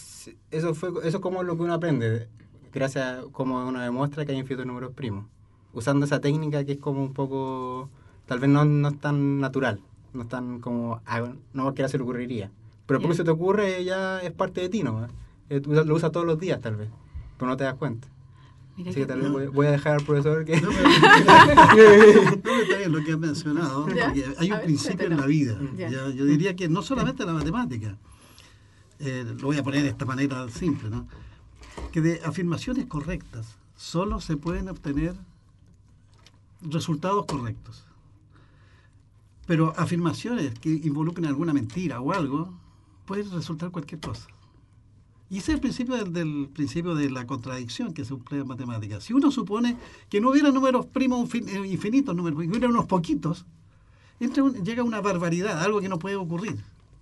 Eso fue eso es como lo que uno aprende, gracias a como uno demuestra que hay infinitos números primos. usando esa técnica que es como un poco, tal vez no, no es tan natural, no es tan como, ah, no cualquiera se le ocurriría. Pero porque Yeah. se te ocurre ya es parte de ti, ¿no? Eh, tú lo usas todos los días tal vez, pero no te das cuenta. Mira Así que qué tal vez bien. voy, voy a dejar al profesor que... No, pero, no, pero está bien lo que has mencionado, Ya. porque hay A un ver, principio en cuéntanos. la vida. Ya. Ya, yo diría que no solamente la matemática, eh, lo voy a poner de esta manera simple, ¿no? Que de afirmaciones correctas solo se pueden obtener resultados correctos. Pero afirmaciones que involucren alguna mentira o algo, puede resultar cualquier cosa. Y ese es el principio del, del principio de la contradicción que se emplea en matemáticas. Si uno supone que no hubiera números primos fin- eh, infinitos, números, que hubiera unos poquitos, entra un- llega una barbaridad, algo que no puede ocurrir.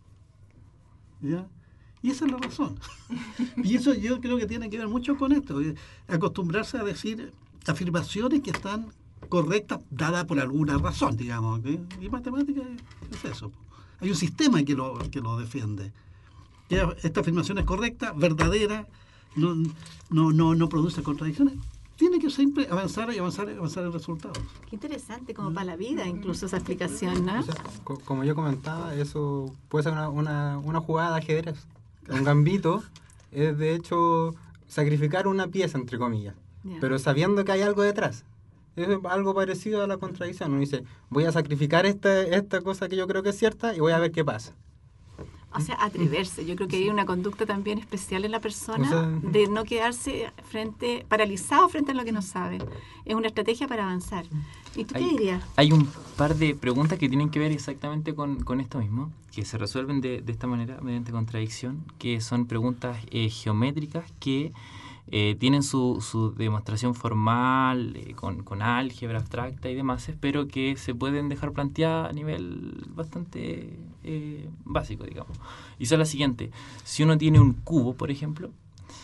¿Ya? Y esa es la razón. Y eso yo creo que tiene que ver mucho con esto, eh, acostumbrarse a decir afirmaciones que están correctas, dadas por alguna razón, digamos. ¿Ok? Y matemática es eso. Hay un sistema que lo, que lo defiende. Que esta afirmación es correcta, verdadera, no, no, no, no produce contradicciones. Tiene que siempre avanzar y avanzar y avanzar en resultados. Qué interesante, como para la vida incluso esa explicación, ¿no? O sea, co- como yo comentaba, eso puede ser una, una, una jugada de ajedrez. Un gambito es de hecho sacrificar una pieza, entre comillas, Ya. pero sabiendo que hay algo detrás. Es algo parecido a la contradicción. Uno dice, voy a sacrificar esta, esta cosa que yo creo que es cierta y voy a ver qué pasa. O sea, atreverse. Yo creo que hay una conducta también especial en la persona O sea, de no quedarse frente, paralizado frente a lo que no sabe. Es una estrategia para avanzar. ¿Y tú qué Hay- dirías? Hay un par de preguntas que tienen que ver exactamente con, con esto mismo, que se resuelven de, de esta manera, mediante contradicción, que son preguntas eh, geométricas que eh, tienen su, su demostración formal, eh, con, con álgebra abstracta y demás, pero que se pueden dejar planteadas a nivel bastante eh, básico, digamos. Y son las siguientes. Si uno tiene un cubo, por ejemplo,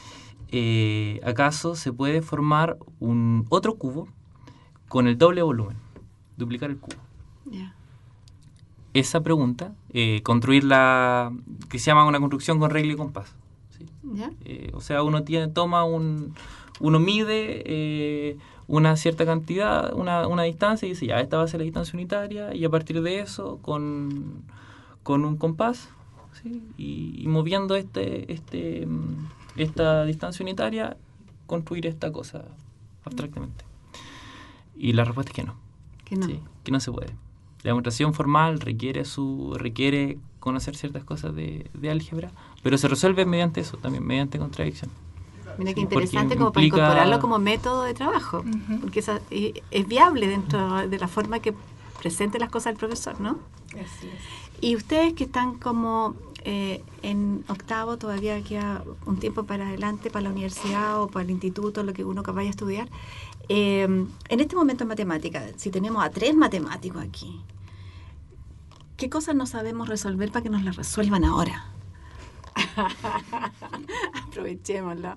eh, ¿acaso se puede formar un otro cubo con el doble volumen? Duplicar el cubo. Ya. Esa pregunta, eh, construirla, que se llama una construcción con regla y compás. ¿Sí? ¿Ya? Eh, o sea, uno tiene, toma un, uno mide eh, una cierta cantidad, una, una distancia y dice, ya, esta va a ser la distancia unitaria, y a partir de eso, con, con un compás, ¿sí? y, y moviendo este, este, mm, esta distancia unitaria, construir esta cosa abstractamente. Y la respuesta es que no. Que no. Sí, que no se puede. La demostración formal requiere su requiere conocer ciertas cosas de, de álgebra, pero se resuelve mediante eso, también mediante contradicción. Mira qué Sí, porque interesante como para implica- incorporarlo como método de trabajo, Ujú. porque esa- eh, es viable dentro de la forma que presente las cosas el profesor, ¿no? Así es. Y ustedes que están como eh, en octavo, todavía queda un tiempo para adelante, para la universidad o para el instituto, lo que uno vaya a estudiar. Eh, en este momento en matemática, si tenemos a tres matemáticos aquí, ¿qué cosas no sabemos resolver para que nos las resuelvan ahora? Aprovechémoslo.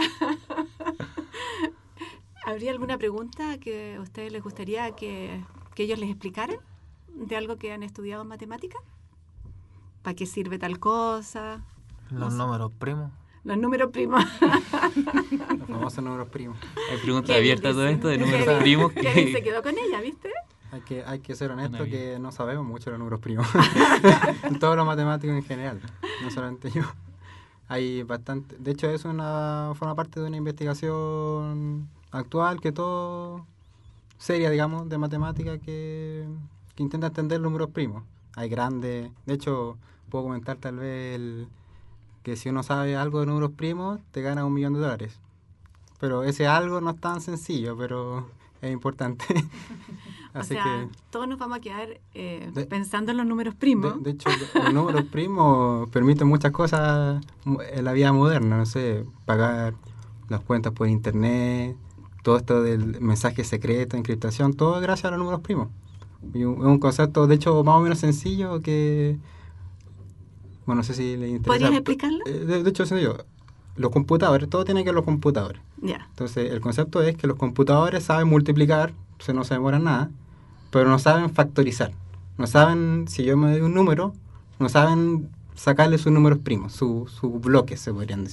¿Habría alguna pregunta que a ustedes les gustaría que, que ellos les explicaran de algo que han estudiado en matemática? ¿Para qué sirve tal cosa? Los No sé. números primos. Los números primos. Los famosos números primos. Hay preguntas Kevin abiertas a todo dice- esto de números Kevin- primos Kevin se que... quedó con ella, ¿viste? Hay que, hay que ser honesto Una que no sabemos mucho de los números primos. En todos los matemáticos en general, no solamente yo. Hay bastante. De hecho, es una forma parte de una investigación actual que todo seria, digamos, de matemática que, que intenta entender los números primos. Hay grandes. De hecho, puedo comentar tal vez el, que si uno sabe algo de números primos, te gana un millón de dólares. Pero ese algo no es tan sencillo, pero es importante. O Así sea, que. todos nos vamos a quedar eh, De- pensando en los números primos. De, de hecho, los números primos permiten muchas cosas mu- en la vida moderna, no sé, pagar las cuentas por internet, todo esto del mensaje secreto, encriptación, todo gracias a los números primos. Y un- es un concepto, de hecho, más o menos sencillo que, bueno, no sé si le interesa. ¿Podrías explicarlo? Eh, De, de hecho, sencillo, los computadores, todo tiene que ver con los computadores. Ya. Entonces, el concepto es que los computadores saben multiplicar, o sea, no se demoran nada, pero no saben factorizar. No saben, si yo me doy un número, no saben sacarle sus números primos, su- sus bloques, se podrían decir.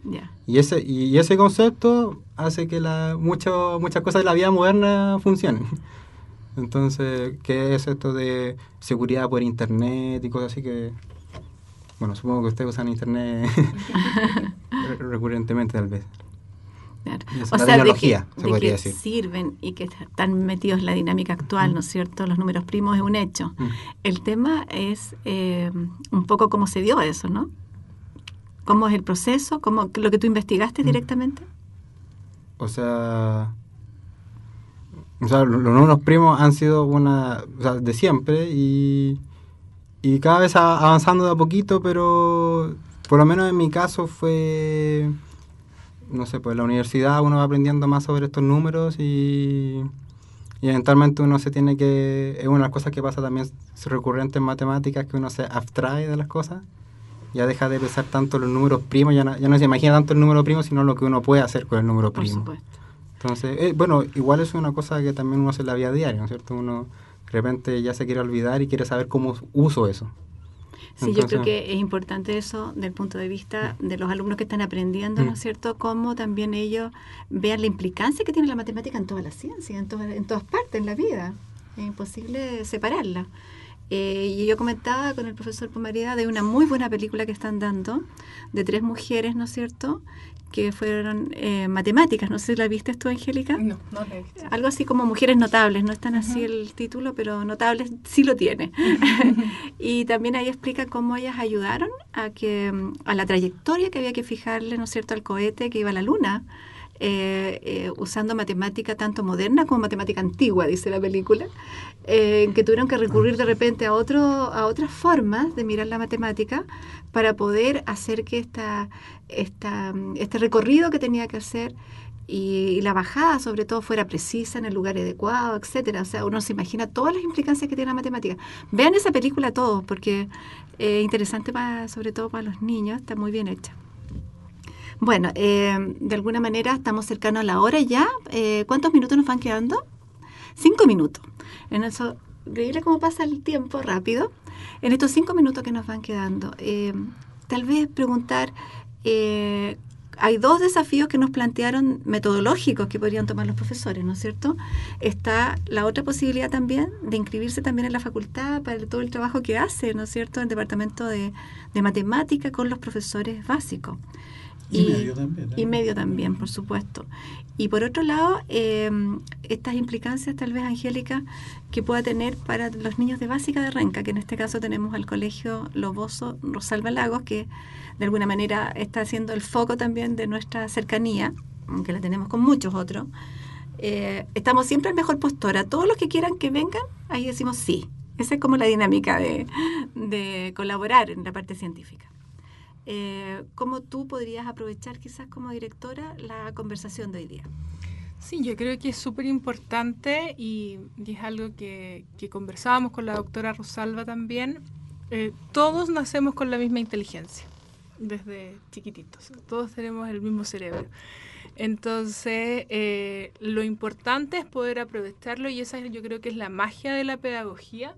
Ya. Y ese, y ese concepto hace que la, mucho, muchas cosas de la vida moderna funcionen. Entonces, ¿qué es esto de seguridad por internet y cosas así que... Bueno, supongo que ustedes usan internet recurrentemente tal vez. Claro. Y es O la sea, de tecnología, que, se de podría que decir. sirven y que están metidos en la dinámica actual, ¿no es cierto? Los números primos es un hecho. Mm. El tema es eh, un poco cómo se dio eso, ¿no? ¿Cómo es el proceso? ¿Cómo, lo que tú investigaste Mm. directamente? O sea, o sea, lo- los números primos han sido una, o sea, de siempre y, y cada vez a- avanzando de a poquito, pero por lo menos en mi caso fue, no sé, pues en la universidad uno va aprendiendo más sobre estos números y, y eventualmente uno se tiene que, es una de las cosas que pasa también es recurrente en matemáticas, que uno se abstrae de las cosas, ya deja de pensar tanto los números primos, ya no, ya no se imagina tanto el número primo, sino lo que uno puede hacer con el número Por primo. supuesto. Entonces, eh, bueno, igual es una cosa que también uno hace en la vida diaria, ¿no es cierto? Uno de repente ya se quiere olvidar y quiere saber cómo uso eso. Sí, yo Entonces- creo que es importante eso del punto de vista de los alumnos que están aprendiendo, ¿no es Mm. cierto? Cómo también ellos vean la implicancia que tiene la matemática en toda la ciencia, en, todas en todas partes en la vida. Es imposible separarla. Eh, y yo comentaba con el profesor Pomareda de una muy buena película que están dando, de tres mujeres, ¿no es cierto?, que fueron eh, matemáticas. No sé si la viste tú, Angélica. No, no lo he visto. Algo así como Mujeres Notables, no es tan así Ujú. el título, pero Notables sí lo tiene. Y también ahí explica cómo ellas ayudaron a que mm, a la trayectoria que había que fijarle, ¿no es cierto?, al cohete que iba a la Luna, eh, eh, usando matemática tanto moderna como matemática antigua, dice la película, eh, que tuvieron que recurrir de repente a, otro, a otras formas de mirar la matemática para poder hacer que esta, esta, mm, este recorrido que tenía que hacer y, y la bajada sobre todo fuera precisa en el lugar adecuado, etcétera. O sea, uno se imagina todas las implicancias que tiene la matemática. Vean esa película todos, porque es interesante para, sobre todo para los niños, está muy bien hecha. Bueno, eh, de alguna manera estamos cercanos a la hora ya. Eh, ¿Cuántos minutos nos van quedando? Cinco minutos. En eso, increíble cómo pasa el tiempo rápido. En estos cinco minutos que nos van quedando, eh, tal vez preguntar, eh, hay dos desafíos que nos plantearon metodológicos que podrían tomar los profesores, ¿no es cierto? Está la otra posibilidad también de inscribirse también en la facultad para todo el trabajo que hace, ¿no es cierto?, el departamento de, de matemática con los profesores básicos. Y medio también, ¿eh? Y medio también, por supuesto. Y por otro lado, eh, estas implicancias, tal vez, Angélica, que pueda tener para los niños de básica de Renca, que en este caso tenemos al Colegio Loboso Rosalba Lagos, que de alguna manera está siendo el foco también de nuestra cercanía, aunque la tenemos con muchos otros. Eh, estamos siempre al mejor postor. A todos los que quieran que vengan, ahí decimos sí. Esa es como la dinámica de, de colaborar en la parte científica. Eh, ¿Cómo tú podrías aprovechar quizás como directora la conversación de hoy día? Sí, yo creo que es súper importante y, y es algo que, que conversábamos con la doctora Rosalba también. Eh, todos nacemos con la misma inteligencia, desde chiquititos. Todos tenemos el mismo cerebro. Entonces, eh, lo importante es poder aprovecharlo y esa yo creo que es la magia de la pedagogía.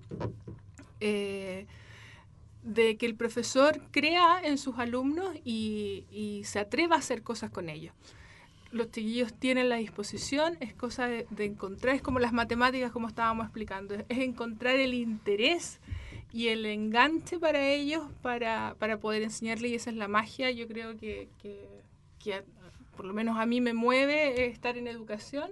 Eh, de que el profesor crea en sus alumnos y, y se atreva a hacer cosas con ellos. Los chiquillos tienen la disposición, es cosa de, de encontrar, es como las matemáticas, como estábamos explicando, es, es encontrar el interés y el enganche para ellos para, para poder enseñarles, y esa es la magia, yo creo que, que, que a, por lo menos a mí me mueve estar en educación,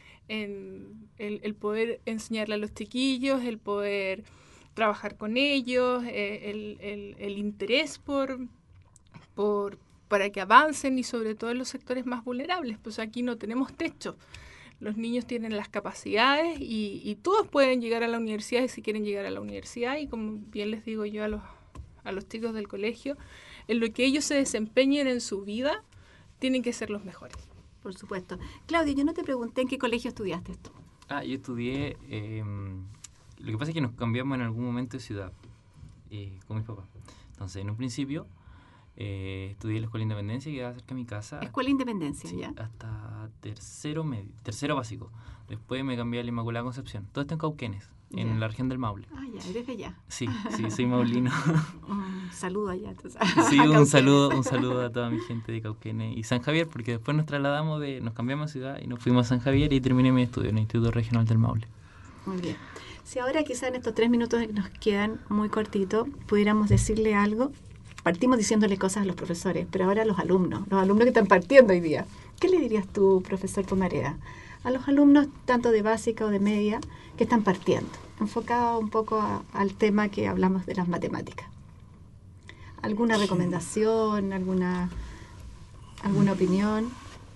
en el, el poder enseñarle a los chiquillos, el poder trabajar con ellos, eh, el, el, el interés por, por para que avancen y sobre todo en los sectores más vulnerables. Pues aquí no tenemos techo. Los niños tienen las capacidades y, y todos pueden llegar a la universidad si quieren llegar a la universidad, y como bien les digo yo a los, a los chicos del colegio, en lo que ellos se desempeñen en su vida, tienen que ser los mejores. Por supuesto. Claudio, yo no te pregunté en qué colegio estudiaste tú. Ah, yo estudié... Eh, Lo que pasa es que nos cambiamos en algún momento de ciudad eh, con mis papás. Entonces, en un principio, eh, estudié en la Escuela Independencia, que quedaba cerca de mi casa. Escuela Independencia, Sí, ¿ya? hasta tercero medio, tercero básico. Después me cambié a la Inmaculada Concepción. Todo esto en Cauquenes. en Ya. la región del Maule. Ah, ya, eres de allá. Sí, sí, soy maulino. Un saludo allá. Entonces, Sí, a un Cauquenes. saludo, un saludo a toda mi gente de Cauquenes y San Javier, porque después nos trasladamos, de, nos cambiamos de ciudad y nos fuimos a San Javier y terminé mi estudio en el Instituto Regional del Maule. Muy bien. Si ahora quizá en estos tres minutos que nos quedan muy cortitos, pudiéramos decirle algo. Partimos diciéndole cosas a los profesores, pero ahora a los alumnos, los alumnos que están partiendo hoy día. ¿Qué le dirías tú, profesor Pomareda, a los alumnos tanto de básica o de media que están partiendo, enfocado un poco a- al tema que hablamos de las matemáticas? ¿Alguna recomendación, alguna, alguna opinión?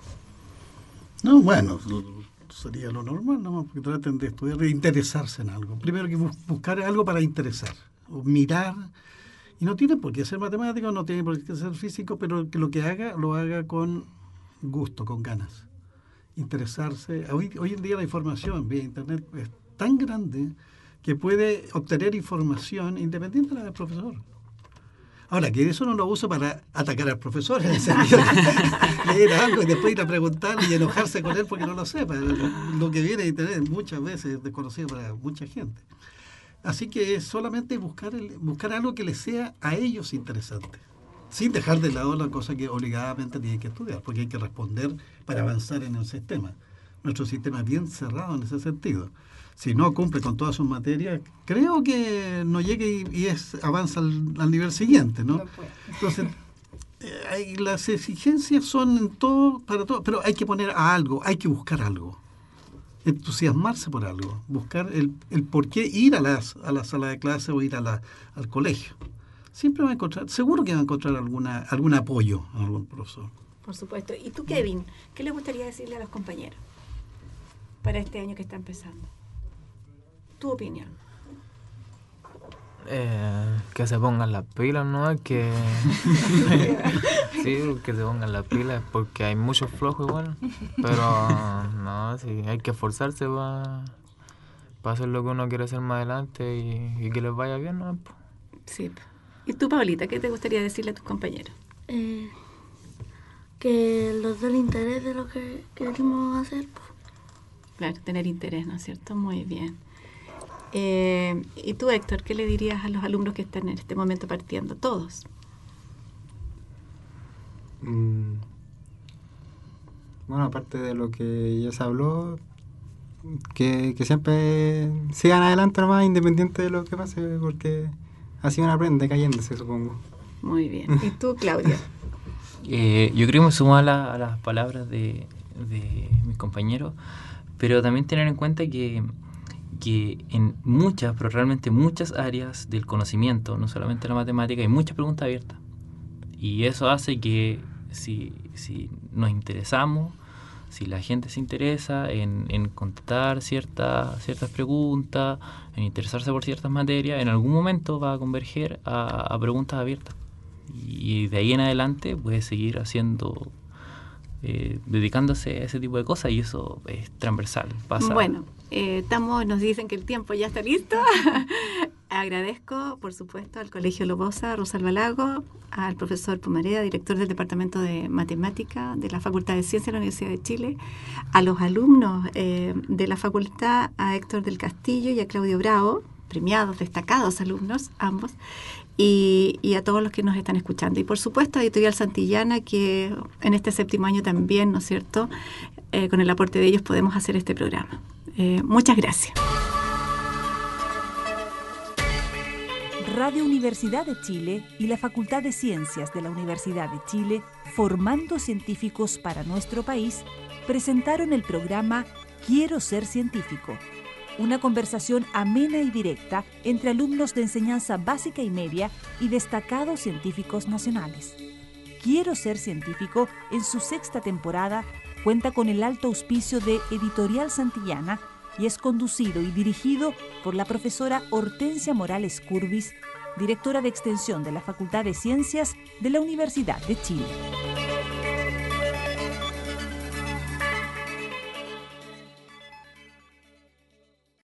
No, bueno, lo- sería lo normal, ¿no? Porque traten de estudiar, de interesarse en algo. Primero que bus- buscar algo para interesar, o mirar. Y no tiene por qué ser matemático, no tiene por qué ser físico, pero que lo que haga, lo haga con gusto, con ganas. Interesarse. Hoy, hoy en día la información vía Internet es tan grande que puede obtener información independiente de la del profesor. Ahora, que eso no lo uso para atacar al profesor, en el sentido de leer algo y después ir a preguntarle y enojarse con él porque no lo sepa. Lo que viene de Internet muchas veces es desconocido para mucha gente. Así que es solamente buscar, el, buscar algo que les sea a ellos interesante, sin dejar de lado la cosa que obligadamente tienen que estudiar, porque hay que responder para avanzar en el sistema. Nuestro sistema es bien cerrado en ese sentido. Si no cumple con todas sus materias, creo que no llegue y, y es, avanza al, al nivel siguiente, ¿no? No puede. Entonces, eh, hay- las exigencias son en todo, para todo, pero hay que poner a algo, hay que buscar algo. Entusiasmarse por algo, buscar el, el por qué ir a, las, a la sala de clase o ir a la, al colegio. Siempre va a encontrar, seguro que va a encontrar alguna, algún apoyo a algún profesor. Por supuesto. ¿Y tú, Kevin, qué le gustaría decirle a los compañeros para este año que está empezando? Tu opinión. Eh, que se pongan las pilas, ¿no? Que sí, que se pongan las pilas porque hay muchos flojos igual, pero no, sí, hay que esforzarse para hacer lo que uno quiere hacer más adelante y, y que les vaya bien, ¿no? Sí. ¿Y tú, Paulita, qué te gustaría decirle a tus compañeros? Eh, que los dé el interés de lo que queremos hacer. Pues. Claro, tener interés, ¿no es cierto? Muy bien. Eh, ¿Y tú, Héctor, qué le dirías a los alumnos que están en este momento partiendo? Todos. Mm. Bueno, aparte de lo que ya se habló, que, que siempre sigan adelante nomás, independiente de lo que pase, porque así uno aprende cayéndose, supongo. Muy bien. ¿Y tú, Claudia? Eh, yo creo que me sumo a, la- a las palabras de, de mis compañeros, pero también tener en cuenta que, que en muchas, pero realmente muchas áreas del conocimiento, no solamente la matemática, hay muchas preguntas abiertas. Y eso hace que si, si nos interesamos, si la gente se interesa en, en contestar ciertas ciertas preguntas, en interesarse por ciertas materias, en algún momento va a converger a, a preguntas abiertas. Y de ahí en adelante puede seguir haciendo, eh, dedicándose a ese tipo de cosas, y eso es transversal. Pasa. Bueno, eh, estamos, nos dicen que el tiempo ya está listo. Agradezco, por supuesto, al Colegio Lobosa, Rosalba Lago, al profesor Pomareda, director del Departamento de Matemática de la Facultad de Ciencias de la Universidad de Chile, a los alumnos eh, de la facultad, a Héctor del Castillo y a Claudio Bravo, premiados, destacados alumnos, ambos, y, y a todos los que nos están escuchando. Y por supuesto a Editorial Santillana, que en este séptimo año también, ¿no es cierto?, eh, con el aporte de ellos podemos hacer este programa. Eh, muchas gracias. Radio Universidad de Chile y la Facultad de Ciencias de la Universidad de Chile, formando científicos para nuestro país, presentaron el programa Quiero ser científico, una conversación amena y directa entre alumnos de enseñanza básica y media y destacados científicos nacionales. Quiero ser científico, en su sexta temporada, cuenta con el alto auspicio de Editorial Santillana y es conducido y dirigido por la profesora Hortensia Morales Curbis, directora de Extensión de la Facultad de Ciencias de la Universidad de Chile.